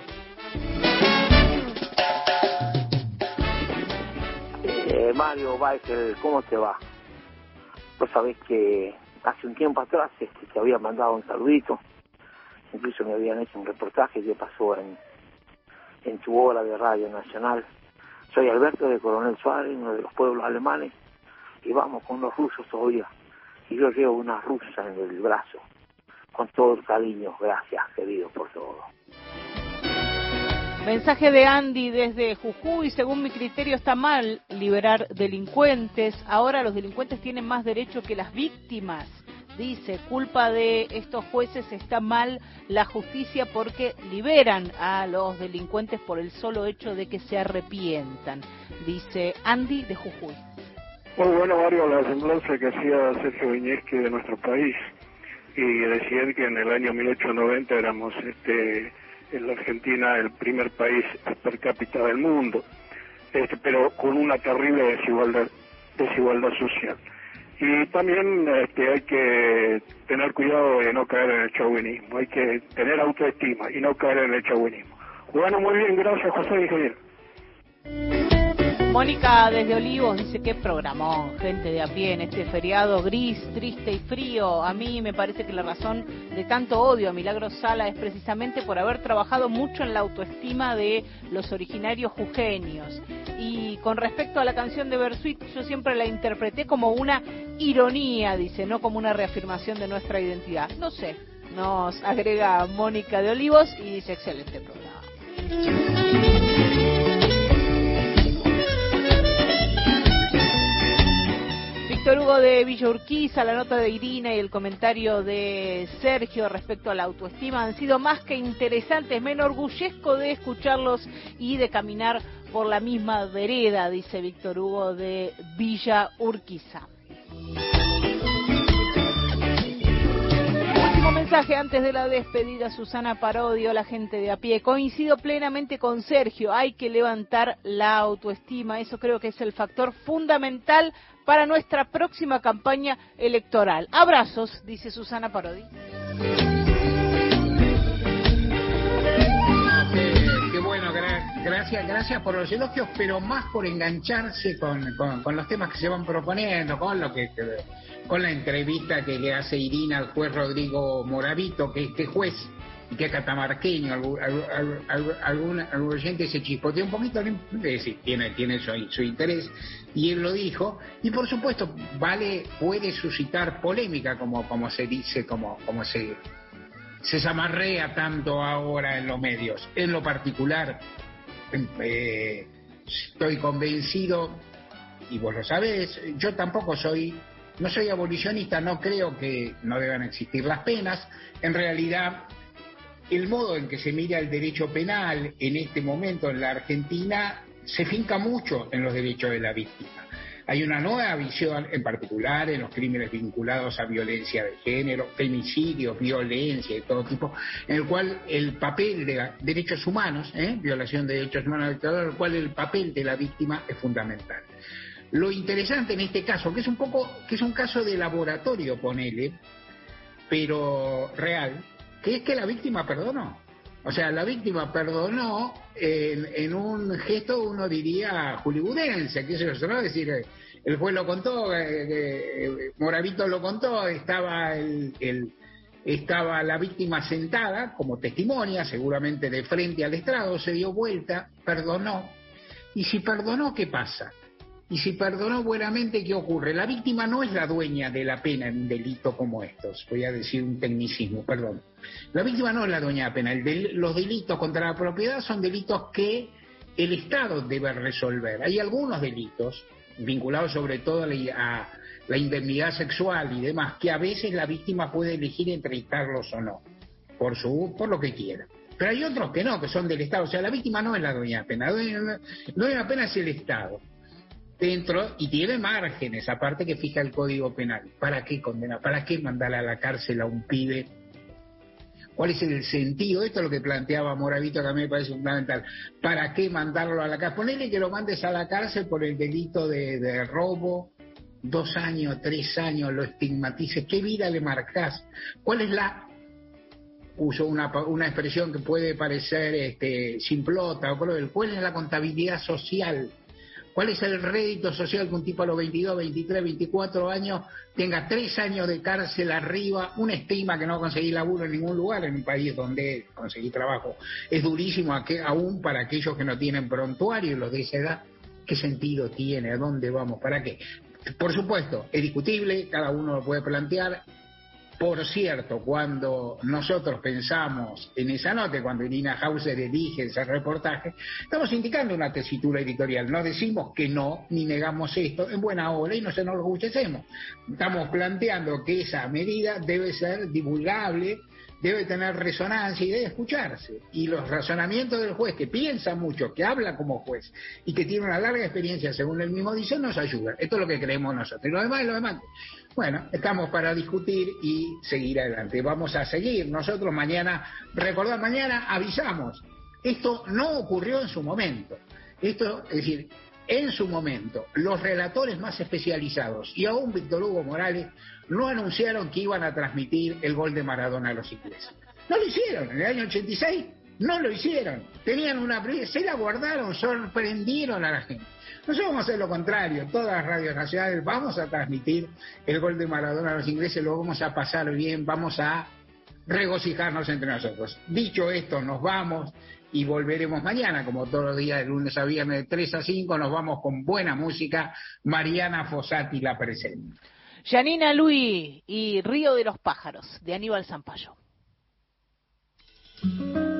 Mario Weissel, ¿cómo te va? Vos sabés que hace un tiempo atrás te había mandado un saludito, incluso me habían hecho un reportaje que pasó en tu hora de Radio Nacional. Soy Alberto de Coronel Suárez, uno de los pueblos alemanes, y vamos con los rusos todavía. Y yo llevo una rusa en el brazo, con todo el cariño. Gracias, querido, por todo. Mensaje de Andy desde Jujuy. Según mi criterio está mal liberar delincuentes. Ahora los delincuentes tienen más derecho que las víctimas. Dice, culpa de estos jueces, está mal la justicia porque liberan a los delincuentes por el solo hecho de que se arrepientan. Dice Andy de Jujuy. Muy bueno, Mario, la semblanza que hacía Sergio Viñeski de nuestro país. Y decían que en el año 1890 éramos en la Argentina el primer país per cápita del mundo, pero con una terrible desigualdad social. Y también hay que tener cuidado de no caer en el chauvinismo, hay que tener autoestima y no caer en el chauvinismo. Bueno, muy bien, gracias José y Javier. Mónica desde Olivos dice, qué programón, gente de a pie en este feriado gris, triste y frío. A mí me parece que la razón de tanto odio a Milagros Sala es precisamente por haber trabajado mucho en la autoestima de los originarios jujeños. Y con respecto a la canción de Bersuit, yo siempre la interpreté como una ironía, dice, no como una reafirmación de nuestra identidad. No sé, nos agrega Mónica de Olivos y dice, excelente programa. Víctor Hugo de Villa Urquiza, la nota de Irina y el comentario de Sergio respecto a la autoestima han sido más que interesantes. Me enorgullezco de escucharlos y de caminar por la misma vereda, dice Víctor Hugo de Villa Urquiza. Último mensaje antes de la despedida, Susana Parodio, la gente de a pie. Coincido plenamente con Sergio, hay que levantar la autoestima, eso creo que es el factor fundamental para nuestra próxima campaña electoral. Abrazos, dice Susana Parodi. Qué bueno, gracias por los elogios, pero más por engancharse con los temas que se van proponiendo, con la entrevista que le hace Irina al juez Rodrigo Moravito, que es juez y que es catamarqueño. Algún oyente se chispotea un poquito, sí, tiene su interés, y él lo dijo, y por supuesto puede suscitar polémica, como se dice, como se zamarrea tanto ahora en los medios. En lo particular, estoy convencido, y vos lo sabés, yo tampoco no soy abolicionista, no creo que no deban existir las penas. En realidad, el modo en que se mira el derecho penal en este momento en la Argentina se finca mucho en los derechos de la víctima. Hay una nueva visión, en particular en los crímenes vinculados a violencia de género, femicidio, violencia de todo tipo, en el cual el papel de derechos humanos, violación de derechos humanos, en el cual el papel de la víctima es fundamental. Lo interesante en este caso, que es un caso de laboratorio, ponele, pero real, que es que la víctima perdonó. O sea, la víctima perdonó en un gesto, uno diría, hollywoodense, que eso es decir, el juez lo contó, Moravito lo contó, estaba la víctima sentada como testimonia, seguramente de frente al estrado, se dio vuelta, perdonó. Y si perdonó, ¿qué pasa? Y si perdonó buenamente, ¿qué ocurre? La víctima no es la dueña de la pena en un delito como estos. Voy a decir un tecnicismo, perdón. La víctima no es la dueña de la pena. Los delitos contra la propiedad son delitos que el Estado debe resolver. Hay algunos delitos vinculados sobre todo a la indemnidad sexual y demás, que a veces la víctima puede elegir entre dictarlos o no, por lo que quiera. Pero hay otros que no, que son del Estado. O sea, la víctima no es la dueña de la pena. La dueña de la pena es el Estado. dentro, y tiene márgenes, aparte que fija el Código Penal. ¿Para qué condenar? ¿Para qué mandar a la cárcel a un pibe? ¿Cuál es el sentido? Esto es lo que planteaba Moravito, que a mí me parece fundamental. ¿Para qué mandarlo a la cárcel? Ponele que lo mandes a la cárcel por el delito de robo, 2 años, 3 años, lo estigmatices. ¿Qué vida le marcás? ¿Cuál es la... Uso una expresión que puede parecer simplota, ¿cuál es la contabilidad social? ¿Cuál es el rédito social que un tipo a los 22, 23, 24 años tenga 3 años de cárcel arriba, un estigma que no conseguí laburo en ningún lugar, en un país donde conseguir trabajo es durísimo, aún para aquellos que no tienen prontuario, los de esa edad? ¿Qué sentido tiene? ¿A dónde vamos? ¿Para qué? Por supuesto, es discutible, cada uno lo puede plantear. Por cierto, cuando nosotros pensamos en esa nota, cuando Irina Hauser elige ese reportaje, estamos indicando una tesitura editorial. No decimos que no, ni negamos esto en buena hora y nos enorgullecemos. Estamos planteando que esa medida debe ser divulgable, debe tener resonancia y debe escucharse. Y los razonamientos del juez, que piensa mucho, que habla como juez y que tiene una larga experiencia, según él mismo dice, nos ayudan. Esto es lo que creemos nosotros. Y lo demás. Bueno, estamos para discutir y seguir adelante. Vamos a seguir. Nosotros mañana avisamos. Esto no ocurrió en su momento. Esto, es decir, en su momento, los relatores más especializados y aún Víctor Hugo Morales no anunciaron que iban a transmitir el gol de Maradona a los ingleses. No lo hicieron. En el año 86 no lo hicieron. Tenían se la guardaron, sorprendieron a la gente. Nosotros vamos a hacer lo contrario. Todas las radios nacionales vamos a transmitir el gol de Maradona a los ingleses, lo vamos a pasar bien, vamos a regocijarnos entre nosotros. Dicho esto, nos vamos y volveremos mañana, como todos los días, de lunes a viernes, de 3 a 5, nos vamos con buena música. Mariana Fossati la presenta. Janina Luis y Río de los Pájaros, de Aníbal Zampayo.